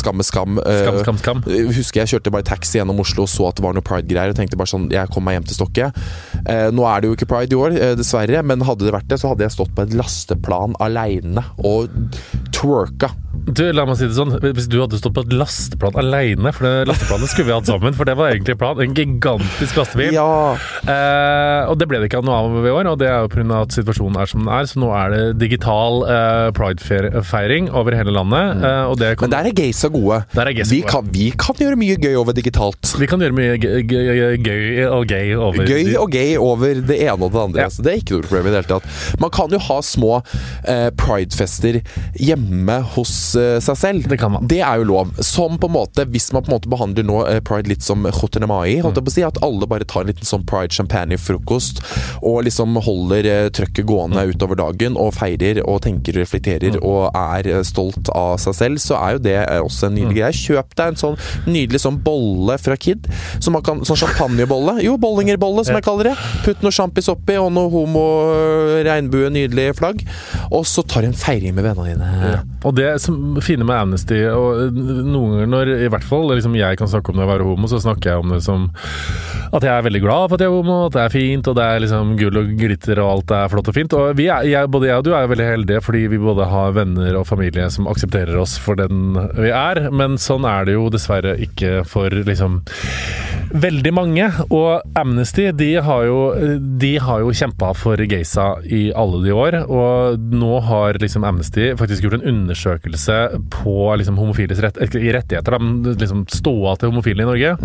Husker jeg kjørte bare taxi gjennom Oslo og så at det var noe Pride-greier og tenkte bare sånn, jeg kom meg hjem til Stokke. Nå det jo ikke Pride i år, dessverre, men hadde det vært det, så hadde jeg stått på et lasteplan alene og twerka. Du, la meg si det sånn, hvis du hadde stått på et lasteplan alene, for det lasteplanet skulle vi hatt sammen, for det var egentlig plan, en gigantisk lastebil. Ja. Og det ble det ikke noe av i år, og det jo på grunn av at situasjonen som den så nå det digital Pride-feiring over hele landet. Og det men der gaysa gode. Vi kan gjøre mye gøy over digitalt. Vi kan gjøre mye gøy og gay over gøy og gay over det ene og det andre. Så det ikke noe problem i det hele tatt. Man kan jo ha små Pride-fester hjemme hos seg selv. Det kan man. Det jo lov. Som på en måte, hvis man på en måte behandler nå Pride litt som Chottene Mai, holdt jeg på å si, at alle bare tar en liten sånn Pride-champagne-frokost og liksom holder trøkket gående utover dagen og feirer og tenker og reflekterer og stolt av seg selv, så jo det også en nydelig greie. Kjøp deg en sånn nydelig sånn bolle fra Kid, som man kan, sånn champagnebolle. Jo, bollingerbolle, som jeg kaller det. Putt noe champis oppi, og noe homo-regnbue, nydelig flagg. Og så tar en feiring med vennene dine. Ja. Og det som fine med Amnesty, og noen ganger når i hvert fall liksom jeg kan snakke om når jeg homo, så snakker jeg om det som at jeg veldig glad for at jeg homo, at det fint, og det liksom gull og glitter og alt flott og fint. Og både jeg og du jo veldig heldige, fordi vi både har venner og familie som aksepterer oss for den vi men sånn det jo dessverre ikke for liksom veldig mange. Og Amnesty, de har jo kjempet for gaysa i alle de år, og nå har liksom Amnesty faktisk gjort en undersøkelse på liksom homofiles rettigheter, liksom ståa til homofile i Norge.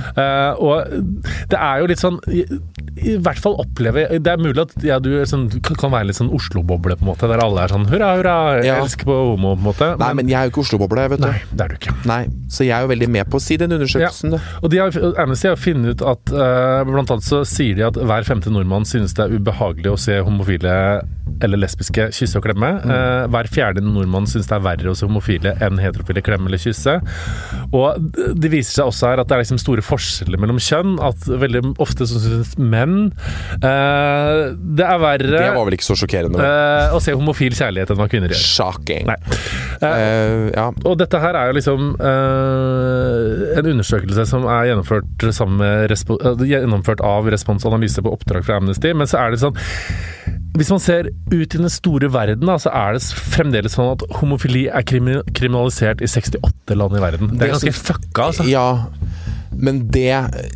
Og det jo litt sånn, i hvert fall oppleve, det mulig at du sånn, kan være litt sånn Oslo-boble på en måte, der alle sånn hurra, hurra, jeg elsker på homo på en måte. Nei, men jeg jo ikke Oslo-boble, vet du. Nei, det du ikke. Nei, så jeg jo veldig med på å si den undersøkelsen. Ja. Og Amnesty har funnet ut at blant annet så sier de at hver 5. nordmann synes det ubehagelig å se homofile eller lesbiske kysse og klemme. Hver 4. nordmann synes det verre å se homofile enn heterofile klemme eller kysse. Og det viser seg også her at det liksom store forskjeller mellom kjønn, at veldig ofte så synes menn det verre Det var vel ikke så sjokkerende å se homofil kjærlighet enn hva kvinner gjør. Shocking. Ja. Og dette her jo liksom en undersøkelse som gjennomført av Respons Analyse på oppdrag fra Amnesty, men så det sånn, hvis man ser ut i den store verden, da, så det fremdeles sånn at homofili kriminalisert i 68 land i verden. Det ganske fucka, altså. Ja, men det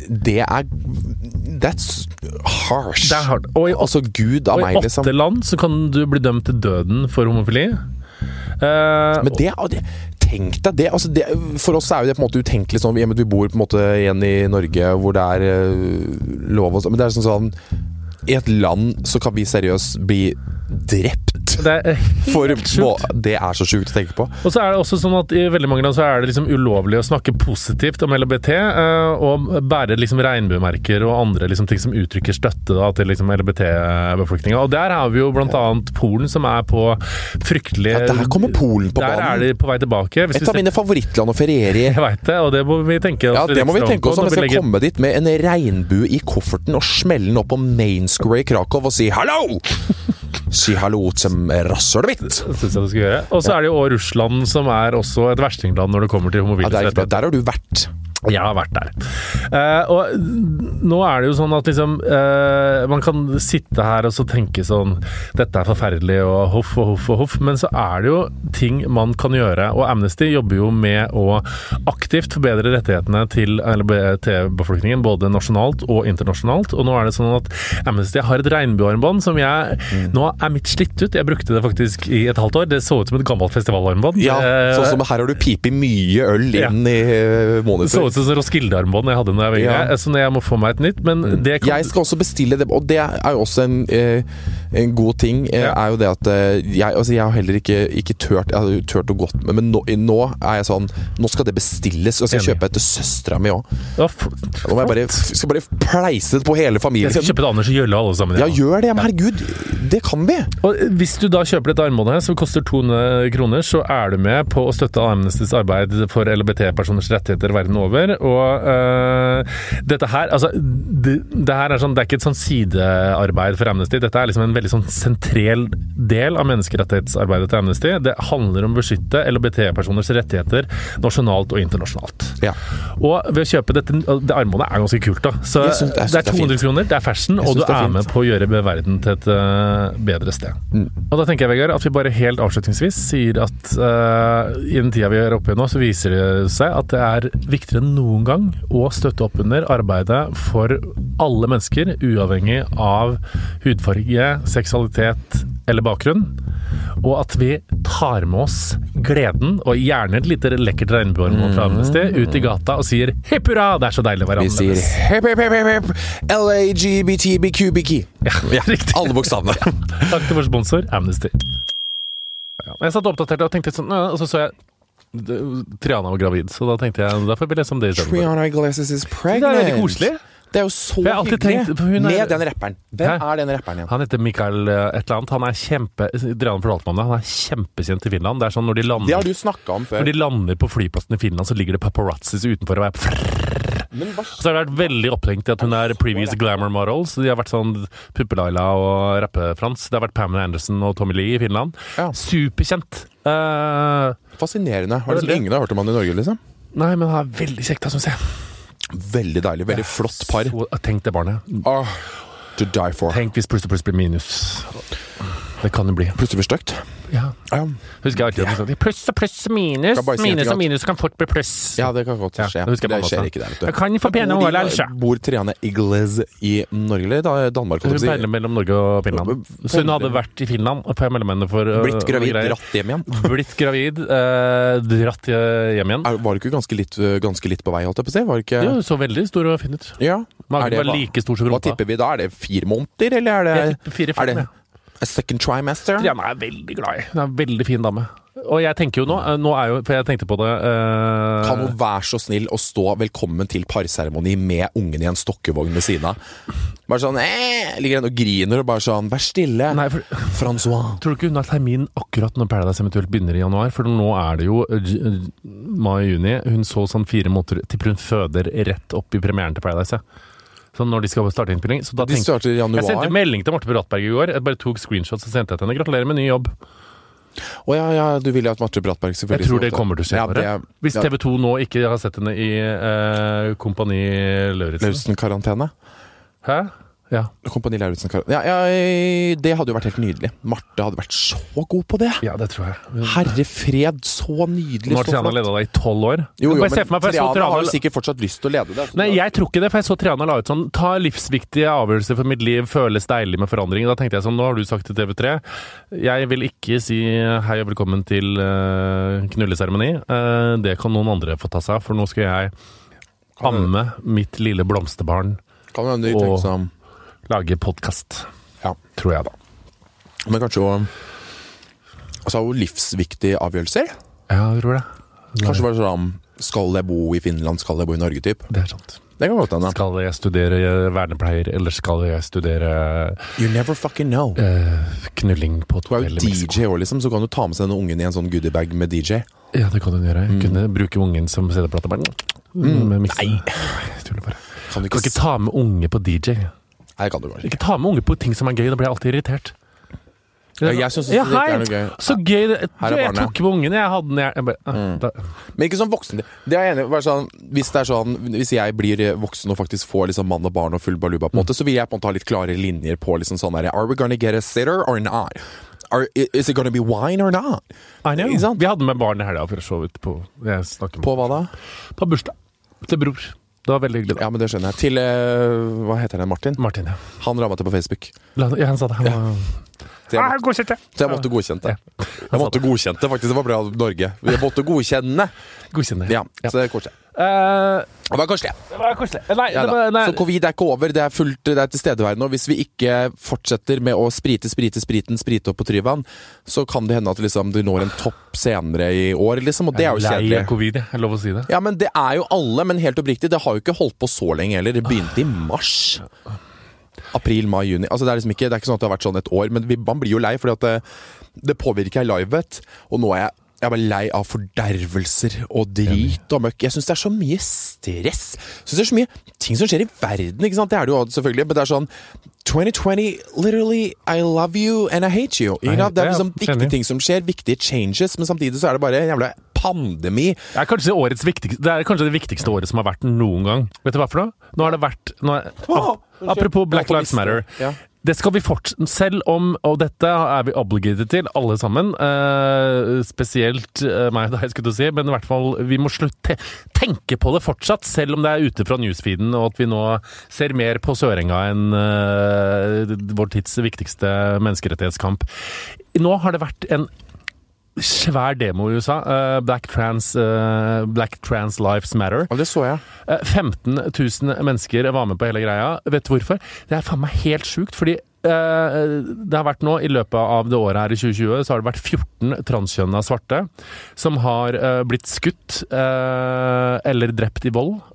that's harsh. Det hardt. Og altså, Gud av meg, liksom. Og i 8 land så kan du bli dømt til døden for homofili. Men tenk deg det, altså det, for oss jo det på en måte utenkelig sånn, vi bor på en måte igjen i Norge hvor det lov, men det sånn i et land så kan vi seriøst bli drept Det er helt sjukt. Det er så sjukt å tenke på. Og så er det også sånn at i veldig mange land så er det liksom ulovlig å snakke positivt om LHBT, og bære liksom regnbuemerker og andre liksom ting som uttrykker støtte da, til liksom LHBT-befolkningen. Og der har vi jo blant annet Polen, som er på fryktelig... Ja, der kommer Polen på banen. Der er de på vei tilbake. Et av mine favorittland å feriere i. Jeg vet det, og det må vi tenke oss. Ja, det må vi tenke oss om vi skal komme dit med en regnbue i kofferten og smelle den opp på Main Square i Krakow og si hallo! Si hallo til rasshølet mitt. Synes jeg det skal gjøre. Og så er det jo også Russland, som er også et verstingland når det kommer til homofile rettigheter. Der har du vært. Jeg har vært der. Og nå er det jo sånn at liksom, man kan sitte her og så tenke sånn, dette er forferdelig og huff, men så er det jo ting man kan gjøre, og Amnesty jobber jo med å aktivt forbedre rettighetene til LHBT-befolkningen, både nasjonalt og internasjonalt, og nå er det sånn at Amnesty har et regnbuearmbånd som nå er mitt slitt ut. Jeg brukte det faktisk i et halvt år. Det så ut som et gammelt festivalarmbånd. Ja, sånn som her har du pipet mye øl inn i monitor. Så Roskilde-armbånd jeg hadde når jeg var yngre, så jeg må få meg et nytt, men det kan... Jeg skal også bestille det, og det er jo også en god ting, er jo det at jeg har heller ikke tørt å gått med, men nå er jeg sånn, nå skal det bestilles, og jeg skal kjøpe etter søstera mi også. Ja, nå må jeg skal bare pleise det på hele familien. Jeg skal kjøpe et Anders Jølle alle sammen. Ja, gjør det, men herregud, det kan vi. Og hvis du da kjøper et armbånd her, som koster 200 kroner, så er du med på å støtte Amnestys arbeid for LHBT-personers rettigheter verden over. Og dette her, altså det her er sånn, det er ikke et sånn sidearbeid for Amnesty, dette er liksom en veldig sånn sentral del av menneskerettighetsarbeidet til Amnesty. Det handler om å beskytte LHBT-personers rettigheter nasjonalt og internasjonalt. Ja. Og ved å kjøpe det armbåndet er ganske kult da, så det er 200 kroner, det er fashion, og du er med på å gjøre verden til et bedre sted. Og da tenker jeg, Vegard, at vi bare helt avslutningsvis sier at i den tida vi er oppe i nå, så viser det seg at det er viktigere enn noen gang å støtte opp under arbeidet for alle mennesker, uavhengig av hudfarge, seksualitet eller bakgrunn, og at vi tar med oss gleden, og gjerne et lite lekkert regnbuearmbånd fra Amnesty, ut i gata og sier hipp hurra, det er så deilig å være annerledes. Vi sier hipp hipp hipp hipp, LAGBTBQBQ. Ja, riktig. Alle bokstavene. Takk til vår sponsor, Amnesty. Ja, jeg satt oppdatert og tenkte sånn, og så jeg Triana var gravid, så da tenkte jeg derfor vil jeg som det i stedet. Triana Iglesias is pregnant. Det er veldig koselig. Det er jo så hyggelig med den rapperen. Hvem er den rapperen igjen? Han heter Mikael et eller annet. Han er Drian fortalte meg om det. Han er kjempekjent i Finland. Det er sånn når de lander... Det har du snakket om før. Når de lander på flyplassen i Finland, så ligger det paparazzis utenfor og så har det vært veldig opptenkt i at hun er previous glamour model, så de har vært sånn Puppe-Laila og Rappe-Frans. Det har vært Pamela Anderson og Tommy Lee i Finland. Ja. Superkjent. Fascinerende. Har du ingen hørt om han i Norge, liksom? Nei, men han er veldig kjekt, synes jeg. Veldig deilig, veldig flott par. Tenk det barnet. To die for. Tenk hvis pluss blir minus. Det kan jo bli. Plutselig blir støkt. Ja. Husker jeg alltid pluss minus. Minus og minus kan fort bli pluss. Ja, det kan godt skje. Det skjer ikke der, vet du. Jeg kan få pene år, altså. Bor Triana Iglesias i Norge eller Danmark? Hun peiler mellom Norge og Finland. Så hun hadde vært i Finland på mellommennet for... Blitt gravid, dratt hjem igjen. Blitt gravid, dratt hjem igjen. Var du ikke ganske litt på vei, holdt jeg på å si? Var ikke... Jo, så veldig stor og fin ut. Ja. Magen var like stor som rumpa. Hva tipper vi da? Er det 4 måneder, eller er det... 4-5, ja. A second trimester? Triana er veldig glad i. Hun er en veldig fin dame. Og jeg tenker jo nå er jo, for jeg tenkte på det Kan hun være så snill å stå velkommen til parseremoni med ungen i en stokkevogn ved siden av? Bare sånn, ligger den og griner og bare sånn, vær stille. Nei, François. Tror du ikke hun har termin akkurat når Paradise eventuelt begynner i januar? For nå er det jo mai-juni. Hun så sånn 4 måneder til hun føder rett opp i premieren til Paradise. Så når de skal starte innspilling. Så da de starter i januar. Jeg sendte melding til Marte Brattberg i går. Jeg bare tok screenshots og sendte til henne. Gratulerer med ny jobb. Ja, du vil jo at Marte Brattberg selvfølgelig... Jeg tror det kommer til å skje bare. Hvis TV 2 nå ikke har sett henne i Kompani Lauritzen-karantene. Hæ? Ja. Kompani Lauritzen-karantene. Det hadde jo vært helt nydelig. Marte hadde vært så god på det. Ja, det tror jeg. Herre fred, så nydelig. Nå har Triana ledet deg i 12 år. Jo, men Triana har jo sikkert fortsatt lyst til å lede det. Nei, jeg tror ikke det, for jeg så Triana la ut sånn, ta livsviktige avgjørelser for mitt liv, føles deilig med forandring. Da tenkte jeg sånn, nå har du sagt til TV3, jeg vil ikke si hei og velkommen til knulleseremoni. Det kan noen andre få ta seg av, for nå skal jeg amme mitt lille blomsterbarn. Kan du tenke sånn lage podcast, tror jeg da. Men kanskje å Altså, livsviktige avgjørelser. Ja, jeg tror det. Kanskje var det sånn, skal jeg bo i Finland, skal jeg bo i Norge, typ? Det er sant. Det kan godt hende. Skal jeg studere vernepleier, eller skal jeg studere You never fucking know. knulling på Du er jo hotell i Mexico? DJ også, liksom, så kan du ta med seg denne ungen i en sånn goodiebag med DJ. Ja, det kan du gjøre. Kunne bruke ungen som CD-plate. Bare med miksen. Nei. Jeg tuller bare. Kan du Kan ikke ta med unge på DJ. Nei, kan du kanskje. Ikke ta med unge på ting som er gøy, da blir jeg alltid irritert. Ja, jeg synes også det ikke er noe gøy. Så gøy. Her er Jeg barnet. tok med ungen, jeg hadde den jeg bare, da, Men ikke som voksen. Det er jeg enig i. Bare sånn, hvis jeg blir voksen og faktisk får liksom mann og barn og full baluba, på en måte, så vil jeg på en måte ha litt klare linjer på liksom sånn der, are we gonna get a sitter or not? Is it gonna be wine or not? I know. Ikke sant? Vi hadde med barn i helga for å se ut på jeg snakker med. På hva da? På bursdag til bror. Det var veldig hyggelig. Ja, men det skjønner jeg. Til, hva heter han, Martin? Martin, ja. Han rammet det på Facebook. Ja, han sa det. Han var... Så jeg måtte godkjente det. Jeg måtte godkjente det, faktisk. Det var bra av Norge. Jeg måtte godkjenne. Godkjenne. Ja, så det er koselig. Det var koselig. Det var koselig. Nei, Ja, det var, nei. så covid er ikke over, det er fullt, det er tilstedeværende, og hvis vi ikke fortsetter med å sprite opp på Tryvann, så kan det hende at liksom, du når en topp senere i år, liksom, og det er jo Lei av kjedelig. covid, jeg er lov å si det. Ja, men det er jo alle, men helt oppriktig, det har jo ikke holdt på så lenge heller, det begynte i mars. April, mai, juni. Altså, det er liksom ikke, det er ikke sånn at det har vært sånn et år, men man blir jo lei, fordi at det påvirker livet, og nå er jeg bare lei av fordervelser og drit og møkk. Jeg synes det er så mye stress. Jeg synes det er så mye ting som skjer i verden, ikke sant? Det er det jo selvfølgelig, men det er sånn 2020, literally, I love you and I hate you. Det er liksom viktige ting som skjer, viktige changes, men samtidig så er det bare en jævla pandemi. Det er kanskje det viktigste året som har vært noen gang. Vet du hva for noe? Nå har det vært... apropos Black Lives Matter. Ja. Det skal vi fortsette, selv om, og dette er vi obligated til, alle sammen, spesielt meg da jeg skulle til å si, men i hvert fall, vi må slutte tenke på det fortsatt, selv om det er ute fra newsfeeden, og at vi nå ser mer på Sørenga enn vår tids viktigste menneskerettighetskamp. Nå har det vært en svær demo i USA. Black Trans Lives Matter. Og det så jeg. 15 000 mennesker var med på hele greia. Vet du hvorfor? Det er faen meg helt sjukt, fordi det har vært nå, i løpet av det året her i 2020, så har det vært 14 transkjønna svarte som har blitt skutt eller drept i vold.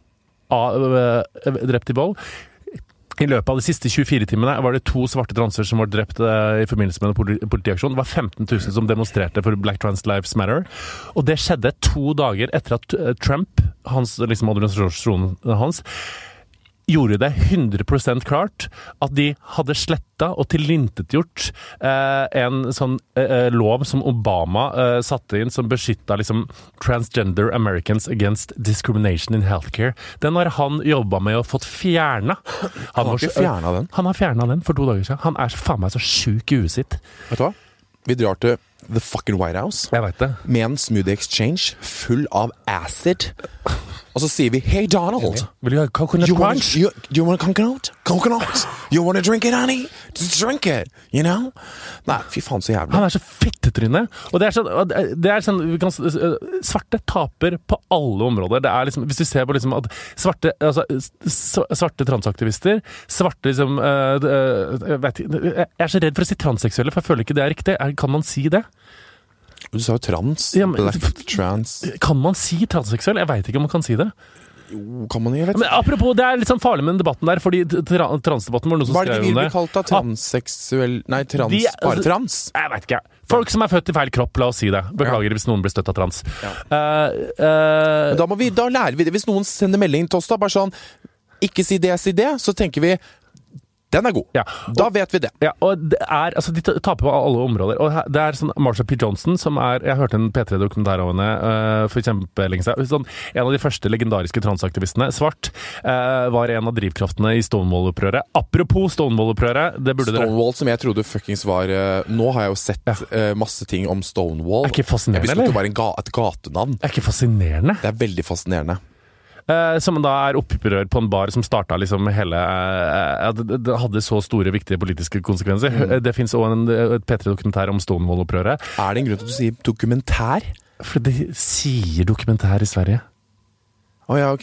I løpet av de siste 24 timene var det 2 svarte transer som var drept i forbindelse med en politiaksjon. Det var 15 000 som demonstrerte for Black Trans Lives Matter. Og det skjedde 2 dager etter at Trump, administrasjonen hans, gjorde det 100% klart at de hadde sletta og tilintetgjort en sånn lov som Obama satte inn som beskytta liksom transgender Americans against discrimination in healthcare. Den har han jobba med og fått fjerna. Han har ikke fjerna den. Han har fjerna den for 2 dager siden. Han er faen meg så sjuk i huet sitt. Vet du hva? Vi drar til The fucking White House Jeg vet det. med en smoothie exchange full av acid. Og så sier vi, hey Donald, Vil du ha coconut you want, crunch? you want a coconut? Coconut? You want to drink it, honey? Just drink it, you know? Nei, fy faen så jævlig. Han er så fittetryne. Og det er sånn vi kan, svarte taper på alle områder. Det er liksom, hvis du ser på liksom at svarte transaktivister, svarte liksom jeg er så redd for å si transseksuelle, for jeg føler ikke det er riktig. Kan man si det? Du sa jo trans. Ja, men- Black trans. Kan man si transseksuell? Jeg vet ikke om man kan si det. Kan man jo, jeg vet Men apropos, det er litt sånn farlig med den debatten der, fordi transdebatten var noe som Hva er det skrev de om vil det. bli kalt da? Transseksuell... Nei, bare trans? Jeg vet ikke. Folk som er født i feil kropp, la oss si det. Beklager hvis noen blir støtt av trans. Men da lærer vi det. Hvis noen sender melding til oss da, bare sånn, ikke si det, så tenker vi, den er god. Ja. Da vet vi det. Ja, og det er, altså de taper på alle områder. Og det er sånn Marsha P. Johnson, som er, jeg hørte en P3-dokumentar av henne for kjempelenge siden. Sånn, en av de første legendariske transaktivistene, svart, var en av drivkraftene i Stonewall-opprøret. Apropos Stonewall-opprøret, det burde Stonewall, som jeg trodde fuckings var nå har jeg jo sett masse ting om Stonewall. Er ikke fascinerende, jeg visste at det var et gatenavn. Er ikke fascinerende? Det er veldig fascinerende. Som da er opprør på en bar som startet liksom hele det hadde så store, viktige politiske konsekvenser. Det finnes også et P3-dokumentær om Stonewall-opprøret. Er det en grunn til at du sier dokumentær? For de sier dokumentær i Sverige. Ok.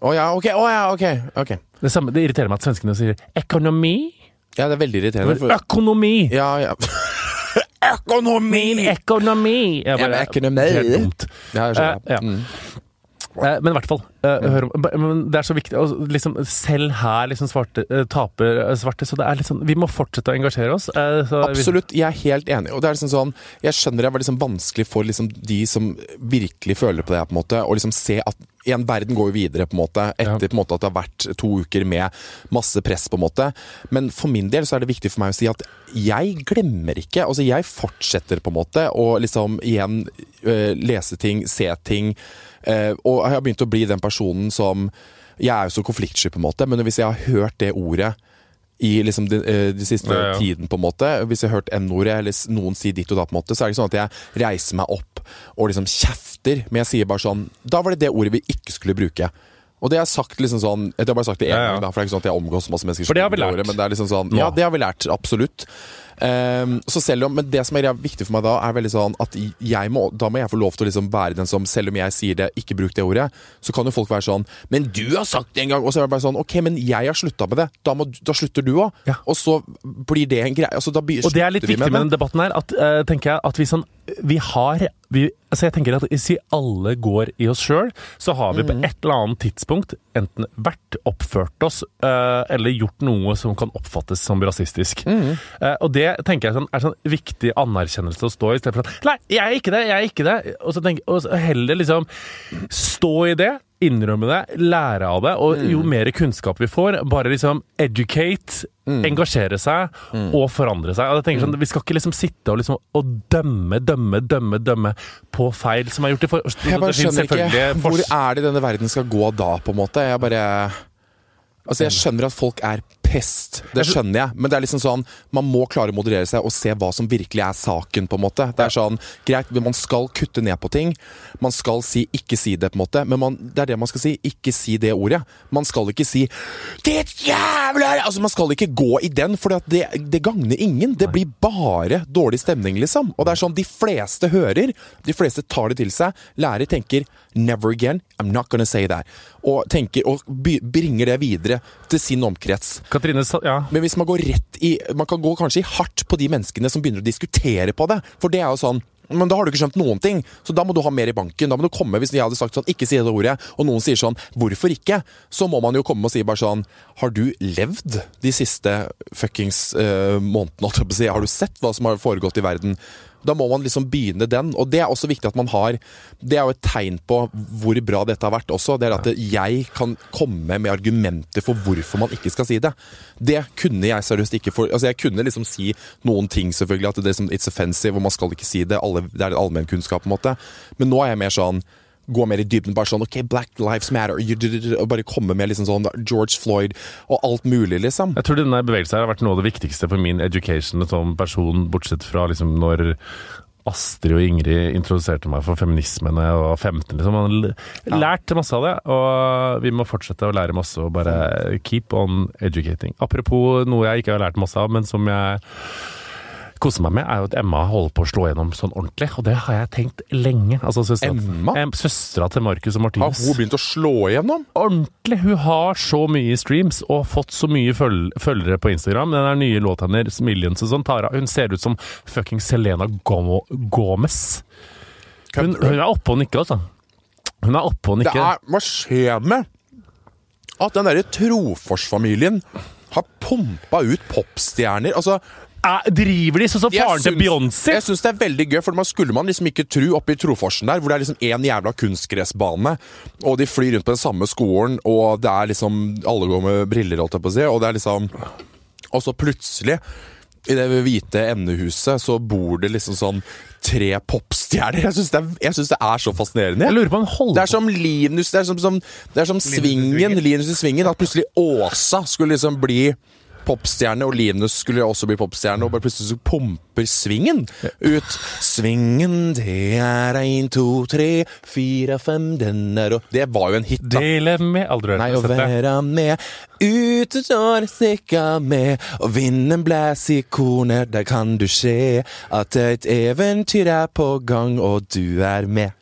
Det irriterer meg at svenskene sier økonomi. Ja, det er veldig irriterende. Økonomi! Ja. Økonomi! Økonomi! Økonomi. Helt dumt. Ja, jeg skjønner. Ja. Men i hvert fall, hør om, men det er så viktig, og liksom, selv her liksom taper svarte, så det er liksom, vi må fortsette å engasjere oss. Absolutt, jeg er helt enig, og det er liksom sånn, jeg skjønner det var liksom vanskelig for liksom de som virkelig føler på det her på en måte, og liksom se at en verden går jo videre på en måte, etter på en måte at det har vært 2 uker med masse press på en måte, men for min del så er det viktig for meg å si at jeg glemmer ikke, altså jeg fortsetter på en måte, og liksom igjen lese ting, se ting, og jeg har begynt å bli den personen som jeg er jo så konfliktsky på en måte, men hvis jeg har hørt det ordet i liksom de siste tiden på en måte, hvis jeg har hørt N-ordet eller noen si ditt og da på en måte, så er det ikke sånn at jeg reiser meg opp og liksom kjefter, men jeg sier bare sånn, da var det ordet vi ikke skulle bruke. Og det har jeg sagt liksom sånn, jeg har bare sagt det en gang da, for det er ikke sånn at jeg omgås masse mennesker. For det har vi lært. Ordet, men det er liksom sånn, ja, det har vi lært, absolutt. Så selv om, men det som er viktig for meg da er veldig sånn at da må jeg få lov til å liksom være den som, selv om jeg sier det, ikke bruk det ordet, så kan jo folk være sånn, men du har sagt det en gang, og så er det bare sånn, ok, men jeg har sluttet med det, da slutter du også, og så blir det en greie, altså da og det er litt viktig med den debatten her, at, tenker jeg, at altså jeg tenker at hvis vi alle går i oss selv, så har vi på et eller annet tidspunkt enten oppført oss, eller gjort noe som kan oppfattes som rasistisk. Og det tenker jeg er sånn viktig anerkjennelse å stå i stedet for at nei, jeg er ikke det, og så heller liksom stå i det, innrømme det, lære av det, og jo mer kunnskap vi får, bare liksom educate, engasjere seg og forandre seg. Og jeg tenker sånn, vi skal ikke liksom sitte og dømme på feil som er gjort i Jeg bare skjønner ikke, hvor er det denne verden skal gå da, på en måte? Jeg skjønner at folk er pest, det skjønner jeg, men det er liksom sånn, man må klare å moderere seg og se hva som virkelig er saken på en måte. Det er sånn, greit, man skal kutte ned på ting, man skal ikke si det på en måte, men det er det man skal si, ikke si det ordet. Man skal ikke si, ditt jævla, altså man skal ikke gå i den, for det gagner ingen, det blir bare dårlig stemning liksom, og det er sånn, de fleste hører, de fleste tar det til seg, lærer tenker, never again, I'm not gonna say that, og tenker, og bringer det videre til sin omkrets. Katrine, ja. Men hvis man går man kan gå kanskje hardt på de menneskene som begynner å diskutere på det, for det er jo sånn, men da har du ikke skjønt noen ting, så da må du ha mer i banken, da må du komme, hvis jeg hadde sagt sånn, ikke si det ordet, og noen sier sånn, hvorfor ikke? Så må man jo komme og si bare sånn, har du levd de siste fuckings månedene, har du sett hva som har foregått i verden? Da må man liksom begynne den, og det er også viktig at man har, det er jo et tegn på hvor bra dette har vært også, det er at jeg kan komme med argumenter for hvorfor man ikke skal si det. Det kunne jeg seriøst ikke altså jeg kunne liksom si noen ting selvfølgelig, at det er som it's offensive, og man skal ikke si det, det er allmenn kunnskap på en måte, men nå er jeg mer sånn, gå mer i dybden, bare sånn, ok, Black Lives Matter, og bare komme med liksom sånn George Floyd, og alt mulig liksom. Jeg tror denne bevegelsen her har vært noe av det viktigste for min education som person, bortsett fra liksom når Astrid og Ingrid introduserte meg for feminismen da jeg var 15, liksom. Man har lært masse av det, og vi må fortsette å lære masse og bare keep on educating. Apropos noe jeg ikke har lært masse av, men som jeg koser meg med, er jo at Emma holder på å slå gjennom sånn ordentlig, og det har jeg tenkt lenge. Altså søstera til Marcus og Martinus. Har hun begynt å slå gjennom? Ordentlig! Hun har så mye streams, og fått så mye følgere på Instagram. Den der nye låta hennes, Millions og sånn, hun ser ut som fucking Selena Gomez. Hun er oppe og nikker, altså. Hun er oppe og nikker. Hva skjer med at den der Trofors-familien har pumpet ut popstjerner? Altså, driver de sånn som faren til Beyoncé? Jeg synes det er veldig gøy, for man skulle man liksom ikke tro oppe i Troforsen der, hvor det er liksom en jævla kunstgressbane, og de flyr rundt på den samme skolen, og det er liksom, alle går med briller, holdt jeg på å si, og det er liksom, og så plutselig, i det hvite endehuset, så bor det liksom sånn 3 popstjerner. Jeg synes det er så fascinerende. Jeg lurer på om han det er som Linus, det er som Svingen, Linus i Svingen, at plutselig Åsa skulle liksom bli popstjerne, og Linus skulle også bli popstjerne, og bare plutselig så pumper Svingen ut. Svingen, det er 1, 2, 3, 4, 5, den er og det var jo en hit da. Dele med, aldri hørt. Nei, å være med, ute står sikka med, og vinden blæs i korner, der kan du se at et eventyr er på gang, og du er med.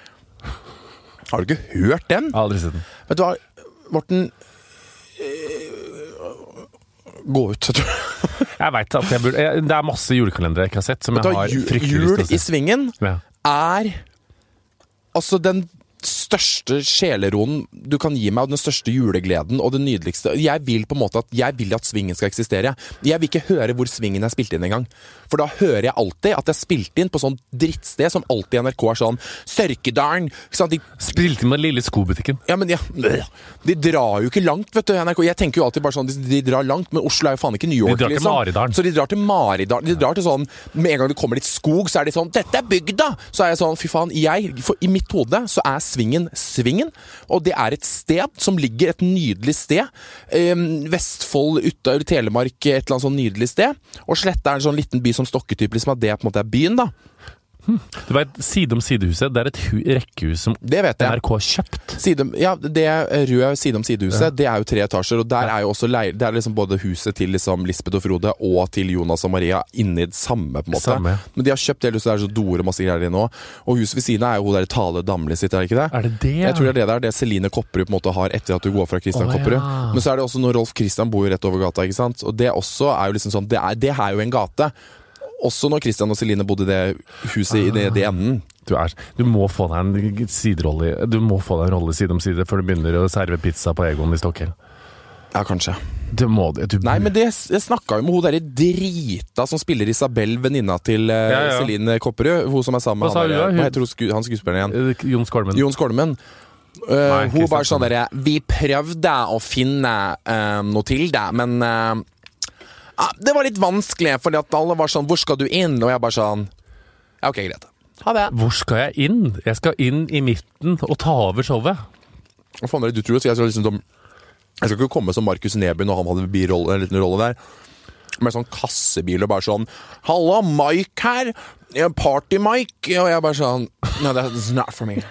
Har du ikke hørt den? Aldri sett den. Vet du hva, Morten, Gå ut, tror jeg. Jeg vet at det er masse julekalendere jeg ikke har sett, som jeg har fryktelig lyst Jul til å i se. svingen Ja. er altså den største sjeleroen du kan gi meg, og den største julegleden og det nydeligste. Jeg vil på en måte at svingen skal eksistere. Jeg vil ikke høre hvor svingen er spilt inn en gang. For da hører jeg alltid at det er spilt inn på sånn drittsted som alltid i NRK er sånn Sørkedalen. Ikke sant? Spilte inn med lille skobutikken. Ja, men de drar jo ikke langt, vet du, NRK. Jeg tenker jo alltid bare sånn, de drar langt, men Oslo er jo faen ikke New York, De drar til liksom. Maridalen. Så de drar til Maridalen. De drar til sånn, med en gang det kommer litt skog, så er de sånn, dette er bygda! Så er jeg sånn, fy faen, i mitt hode så er svingen, og det er et sted som ligger et nydelig sted. Vestfold, Uttør, Telemark, et eller annet sånn nydelig sted. Og Sletta er en sånn liten by som Stokketyp, liksom at det på en måte er byen, da. Du vet, Side om sidehuset, det er et rekkehus som Det vet jeg. NRK har kjøpt. Det røde Side om sidehuset, det er jo 3 etasjer, og der er jo også det er liksom både huset til liksom Lisbeth og Frode og til Jonas og Maria inni det samme, på en måte. Samme. Men de har kjøpt det huset, det er så dore masse greier i nå. Og huset ved siden av er jo hun der Tale Damli sitt, er det ikke det? Er det det? Jeg tror det er det der, det Celine Kopperud på en måte har etter at du går fra Christian Kopperud. ja. Men så er det også når Rolf Christian bor jo rett over gata, ikke sant? Og det også er jo liksom sånn, det er jo en gate. Også når Christian og Celine bodde i det huset i det enden. Du må få deg en siderolle Du må få deg en rolle side om side før du begynner å serve pizza på Egon i Stokke. Ja, kanskje. Nei, men jeg snakket jo med hun der drita som spiller Isabel, venninna til Celine Kopperud. Hun som er sammen med hva heter han skuespilleren igjen? Jon Skolmen. Hun var sånn der, vi prøvde å finne noe til det, men det var litt vanskelig, fordi at alle var sånn, hvor skal du inn? Og jeg bare sånn, ja, ok, greit. Ha det. Hvor skal jeg inn? Jeg skal inn i midten og ta over showet. Hva faen er det du tror? Jeg skal ikke komme som Markus Neby når han hadde en liten rolle der. Med sånn kassebil og bare sånn, halla, Mike her, Party-Mike. Og jeg bare sånn, no, that's not for me.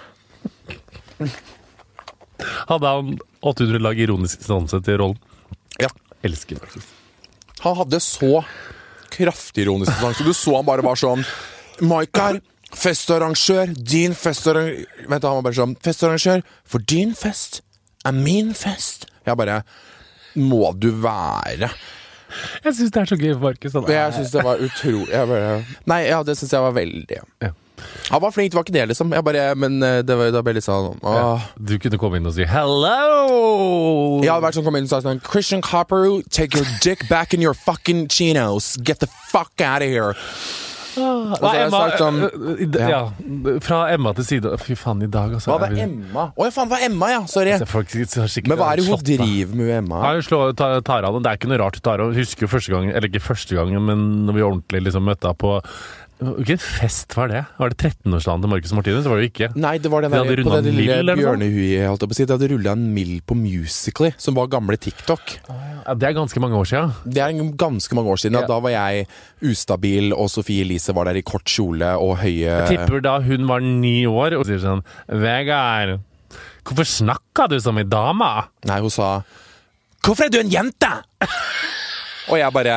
Hadde han 800 lag ironisk distanse til rollen? Ja. Elsker faktisk. Han hadde så kraftig ironisk distanse, så du så han bare var sånn, Mike her, festarrangør, din festarrangør, vent da, han var bare sånn, festarrangør, for din fest er min fest. Jeg bare, må du være? Jeg synes det er så gøy, Markus. Jeg synes det var utrolig, det synes jeg var veldig. Ja. Han var flink, det var ikke det liksom. Men det var ble litt sånn Du kunne komme inn og si hello! Jeg hadde vært sånn, kom inn og sa sånn, Christian Kopperud, take your dick back in your fucking chinos. Get the fuck out of here. Fra Emma til side. Fy faen, i dag altså. Hva var Emma? Faen, hva var Emma, ja, sorry. Men hva er det hun driver med, Emma? Tar av den. Det er ikke noe rart hun tar av. Husker jo første gang, eller ikke første gang, men når vi ordentlig liksom møtte henne på hvilken fest var det? Var det 13-årsdagen til Marcus og Martinus? Det var det jo ikke. Nei, det var den der, på det lille bjørnehuet, holdt jeg på å si. Det hadde rullet en mill på Musical.ly, som var gamle TikTok. Ja, det er ganske mange år siden. Det er ganske mange år siden. Da var jeg ustabil, og Sofie Elise var der i kort kjole og høye... Jeg tipper da hun var 9 år, og sier sånn, Vegard, hvorfor snakket du som en dame? Nei, hun sa, hvorfor er du en jente? Og jeg bare...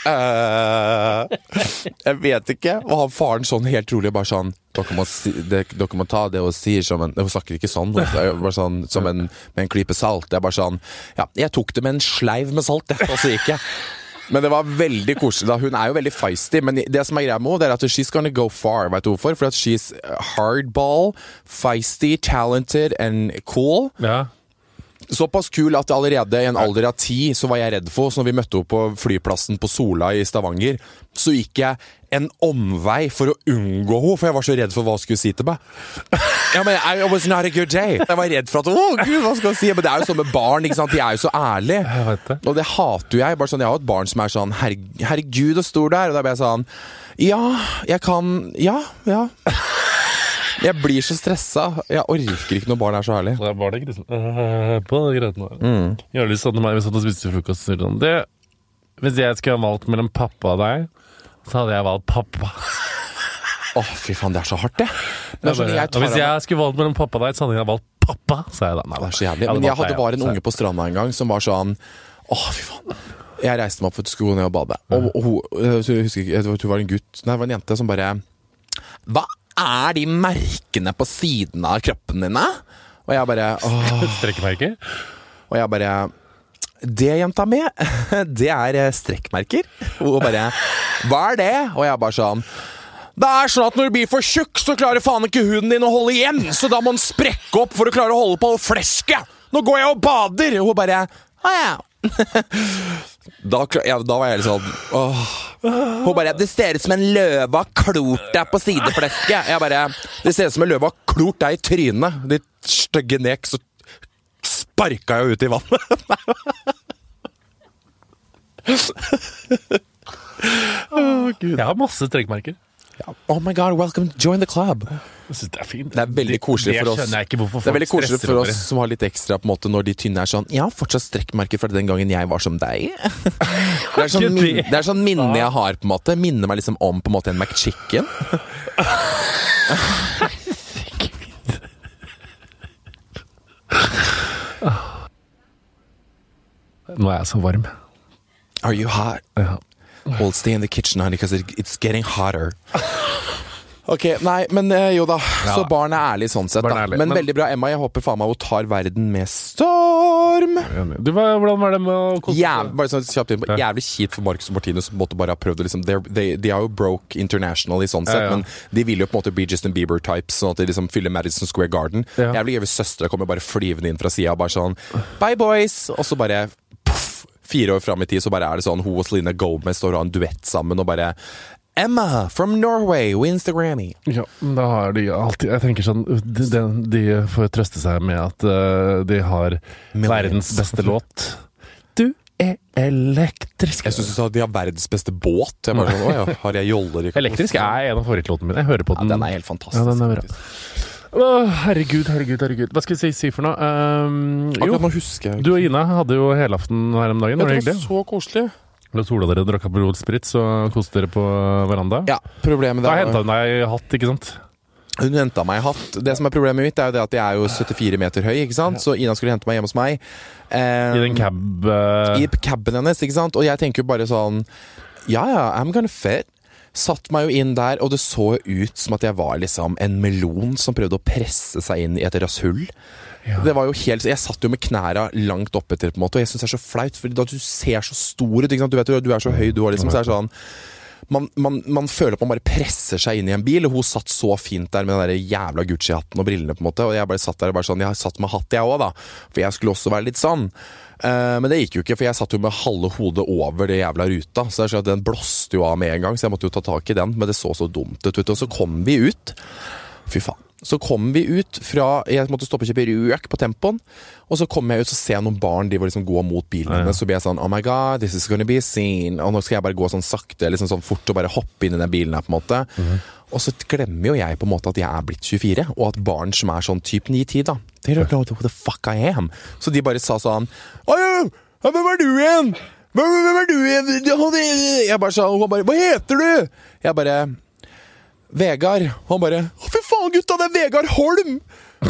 jeg vet ikke. Og han faren sånn helt rolig bare sånn, dere må ta det og si som en, hun snakker ikke sånn, bare sånn som med en klype salt. Jeg bare sånn, ja, jeg tok det med en sleiv med salt, og så gikk jeg. Men det var veldig koselig da. Hun er jo veldig feisty, men det som er greia med henne, det er at she's gonna go far, vet du hvorfor? For at she's hardball, feisty, talented and cool. Ja. Såpass kul at allerede i en alder av 10 så var jeg redd for, så når vi møtte henne på flyplassen på Sola i Stavanger, så gikk jeg en omvei for å unngå henne, for jeg var så redd for hva hun skulle si til meg. Ja, men I was not a good day. Jeg var redd for at, Gud, hva skal jeg si? Men det er jo sånn med barn, ikke sant? De er jo så ærlige. Jeg vet det. Og det hater jeg. Bare sånn, jeg har et barn som er sånn, herregud, og stor der. Og da blir jeg sånn, ja, jeg kan, ja. Jeg blir så stressa. Jeg orker ikke når barn er så ærlig. Da var det greit. På greit nå. Jeg har lyst til at vi satt og spiste frokost. Hvis jeg skulle ha valgt mellom pappa og deg, så hadde jeg valgt pappa. Fy faen, det er så hardt, det. Hvis jeg skulle valgt mellom pappa og deg, så hadde jeg valgt pappa. Så jeg da, nei, det er så jævlig. Men jeg hadde bare en unge på stranda en gang som var sånn, fy faen. Jeg reiste meg opp for at du skulle gå ned og bade. Og hun, jeg husker ikke, hun var en gutt, nei, det var en jente som bare, hva er de merkene på siden av kroppen dine? Og jeg bare... Strekkemerker? Og jeg bare... det jenta med, det strekkmerker. Og hun bare, hva det? Og jeg bare sånn, det sånn at når du blir for tjukk, så klarer faen ikke huden din å holde igjen, så da må den sprekke opp for å klare å holde på flesket. Nå går jeg og bader. Og hun bare, ja. Da var jeg litt sånn, Hun bare, det ser ut som en løve har klort deg på sideflesket. Jeg bare, det ser ut som en løve har klort deg i trynet. Ditt stygge nek, så sparka jeg ut i vannet. Jeg har masse strekkmerker. Oh my god, welcome, join the club. Jeg synes det fint. Det veldig koselig for oss. Det skjønner jeg ikke hvorfor det veldig folk koselig stresser for over oss som har litt ekstra på en måte når de tynne sånn. Jeg har fortsatt strekkmerker fra den gangen jeg var som deg. Det sånn minne jeg har på en måte. Minner meg liksom om på en måte en McChicken. Nå er jeg så varm. Are you hot? Ja. We'll stay in the kitchen, honey, because it's getting hotter. Ok, nei, men jo da. Så barnet er ærlig sånn sett, da. Men veldig bra, Emma. Jeg håper faen meg hun tar verden med storm. Hvordan var det med å koste? Bare sånn kjapt inn på. Jævlig kjipt for Marcus og Martinus som måtte bare ha prøvd å liksom, de er jo broke internationally sånn sett, men de vil jo på en måte bli Justin Bieber-types, sånn at de liksom fyller Madison Square Garden. Jævlig gøy hvis søstre kommer bare flyvende inn fra siden og bare sånn, bye boys, og så bare 4 år frem i tid så bare er det sånn, hun og Selena Gomez står og har en duett sammen og bare Emma from Norway wins the Grammy. Ja, da har de alltid, jeg tenker sånn, de får trøste seg med at de har verdens beste låt. Du elektrisk. Jeg synes du sa at de har verdens beste båt. Jeg bare sånn, har jeg joller i kaos? Elektrisk en av favorittlåtene mine. Jeg hører på den. Ja, den er helt fantastisk. Ja, den er bra. Herregud. Hva skal jeg si for noe? Akkurat nå husker jeg. Du og Ina hadde jo helaften her om dagen. Det var så koselig. Da sola dere drakk Aperol Spritz og koste dere på veranda. Ja, problemet da hentet hun deg hatt, ikke sant? Hun hentet meg hatt. Det som er problemet mitt er jo det at jeg er jo 74 meter høy, ikke sant? Så Ina skulle hente meg hjemme hos meg. I den cab... I cabben hennes, ikke sant? Og jeg tenker jo bare sånn, ja, I'm gonna fit. Satt meg jo inn der, og det så ut som at jeg var liksom en melon som prøvde å presse seg inn i et rasshull. Ja. Det var jo helt, jeg satt jo med knæra langt opp etter på en måte, og jeg synes det er så flaut, for da du ser så stor ut, ikke sant? Du vet jo, du er så høy, du har liksom, så er det sånn, man føler at man bare presser seg inn i en bil, og hun satt så fint der med den der jævla Gucci-hatten og brillene på en måte, og jeg bare satt der og bare sånn, jeg har satt med hatt jeg også da, for jeg skulle også være litt sånn. Men det gikk jo ikke, for jeg satt jo med halve hodet over det jævla ruta, så jeg skjønner at den blåste jo av med en gang, så jeg måtte jo ta tak i den, men det så dumt ut, og så kom vi ut, fy faen. Så kom vi ut fra, jeg måtte stoppe og kjøpe røk på tempoen, og så kom jeg ut, så ser jeg noen barn, de var liksom gå mot bilen, så ble jeg sånn, oh my god, this is gonna be a scene, og nå skal jeg bare gå sånn sakte, liksom sånn fort, og bare hoppe inn i den bilen her på en måte, og så glemmer jo jeg på en måte at jeg er blitt 24, og at barn som er sånn typ 9-10 da, they don't know who the fuck I am, så de bare sa sånn, hvem er du igjen? Hvem er du igjen? Jeg bare sa, hun bare, hva heter du? Jeg bare, Vegard. Han bare, fy faen gutta, det Vegard Holm!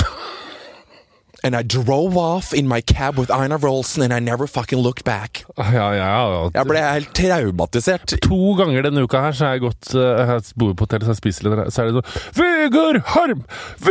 And I drove off in my cab with Einar Rolsen, and I never fucking looked back. Ja. Jeg ble helt traumatisert. 2 ganger denne uka her, så har jeg gått, jeg bor på hotell, så jeg spiser litt, så er det sånn, Vegard Harm!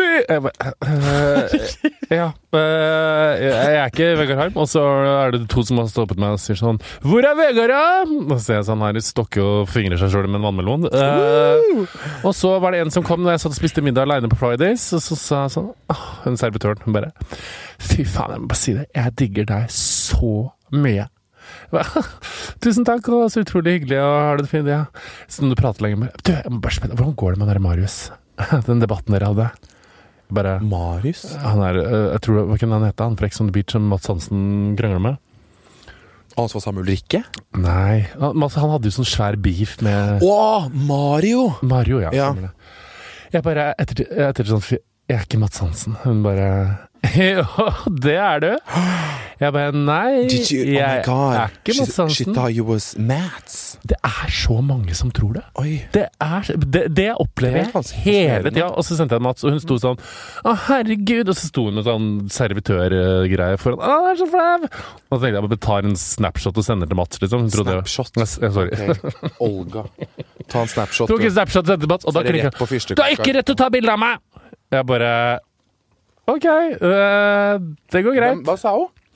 Jeg er ikke Vegard Harm, og så er det 2 som har stoppet meg og sier sånn, hvor er Vegard, ja? Og så ser jeg sånn her i stokke og fingrer seg selv med en vannmelon. Og så var det en som kom da jeg satt og spiste middag alene på Fridays, og så sa jeg sånn, hun servitøren, hun bare, fy faen, jeg må bare si det, jeg digger deg så mye. Tusen takk, og så utrolig hyggelig, og har det fint, ja. Så når du prater lenger med, du, jeg må bare spørre, hvordan går det med den der Marius? Den debatten dere hadde. Bare, Marius? Han jeg tror, hva kunne han hete? Han fra Ex on the Beach som Mats Hansen krangler med? Han som var Samuel Rikke? Nei, han hadde jo sånn svær beef med... Mario! Mario, ja. Jeg bare, etter sånn, jeg er ikke Mats Hansen. Hun bare... Jo, det er du. Jeg bare, nei, jeg er ikke Mats Hansen. She thought you was Mats. Det er så mange som tror det. Oi. Det opplever jeg hele tiden. Og så sendte jeg Mats, og hun sto sånn, herregud, og så sto hun med sånn servitørgreie foran, det er så flau. Og så tenkte jeg, bare tar en snapshot og sender til Mats, liksom. Snapshot? Sorry. Okay. Olga. Ta en snapshot. Tok en snapshot og sendte til Mats, og da klikker jeg, du har ikke rett til å ta bilder av meg! Jeg bare... Ok, det går greit. Hva sa hun?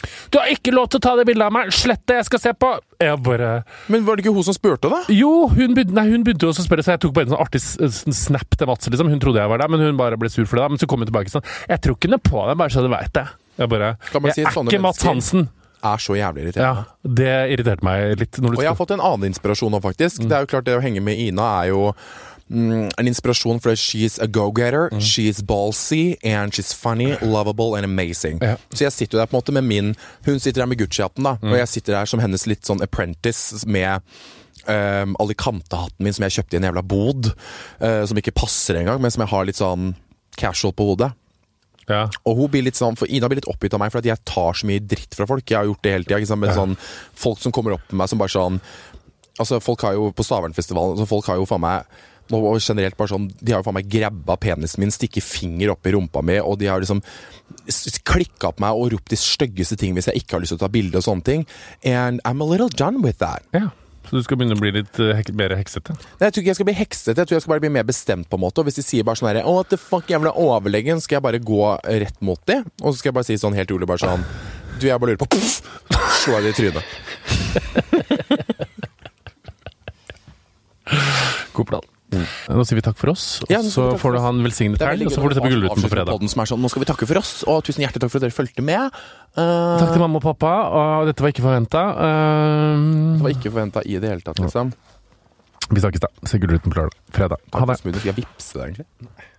Du har ikke lov til å ta det bildet av meg! Slett det, jeg skal se på! Jeg bare... Men var det ikke hun som spurte da? Jo, hun begynte også å spørre, så jeg tok bare en sånn artig snap til Mats, liksom. Hun trodde jeg var der, men hun bare ble sur for det da. Men så kom hun tilbake sånn, jeg tror ikke noe på det, bare så du vet det. Jeg bare, jeg er ikke Mats Hansen. Er så jævlig irriterende. Ja, det irriterte meg litt. Og jeg har fått en annen inspirasjon nå, faktisk. Det er jo klart, det å henge med Ina er jo en inspirasjon, for she's a go-getter, she's ballsy, and she's funny, lovable and amazing. Ja. Så jeg sitter jo der på en måte med hun sitter der med Gucci-hatten da, og jeg sitter der som hennes litt sånn apprentice med Alicante-hatten min som jeg kjøpte i en jævla bod, som ikke passer engang, men som jeg har litt sånn casual på hodet. Ja. Og hun blir litt sånn, for Ina blir litt oppgitt av meg, for at jeg tar så mye dritt fra folk. Jeg har gjort det hele tiden, ikke sant? Med sånn, folk som kommer opp med meg som bare sånn, altså folk har jo på Stavernfestivalen, så folk har jo faen meg og generelt bare sånn, de har jo faen meg grabba penisen min, stikker finger opp i rumpa mi, og de har liksom klikket på meg og ropt de styggeste ting hvis jeg ikke har lyst til å ta bilde og sånne ting. And I'm a little done with that. Ja, så du skal begynne å bli litt mer heksete? Nei, jeg tror ikke jeg skal bli heksete, jeg tror jeg skal bare bli mer bestemt på en måte, og hvis de sier bare sånn her, what the fuck, jævla overlegen, skal jeg bare gå rett mot de, og så skal jeg bare si sånn helt rolig, bare sånn, du, jeg bare lurer på, slå deg i trynet. God plan. Nå sier vi takk for oss, og så får du ha en velsignet helg, og så får du se på Gullruten på fredag. Som er sånn, nå skal vi takke for oss, og tusen hjertelig takk for at dere følte med. Takk til mamma og pappa, og dette var ikke forventet. Det var ikke forventet i det hele tatt, liksom. Vi snakkes da. Se Gullruten på fredag. Ha det. Skal jeg vipse det, egentlig?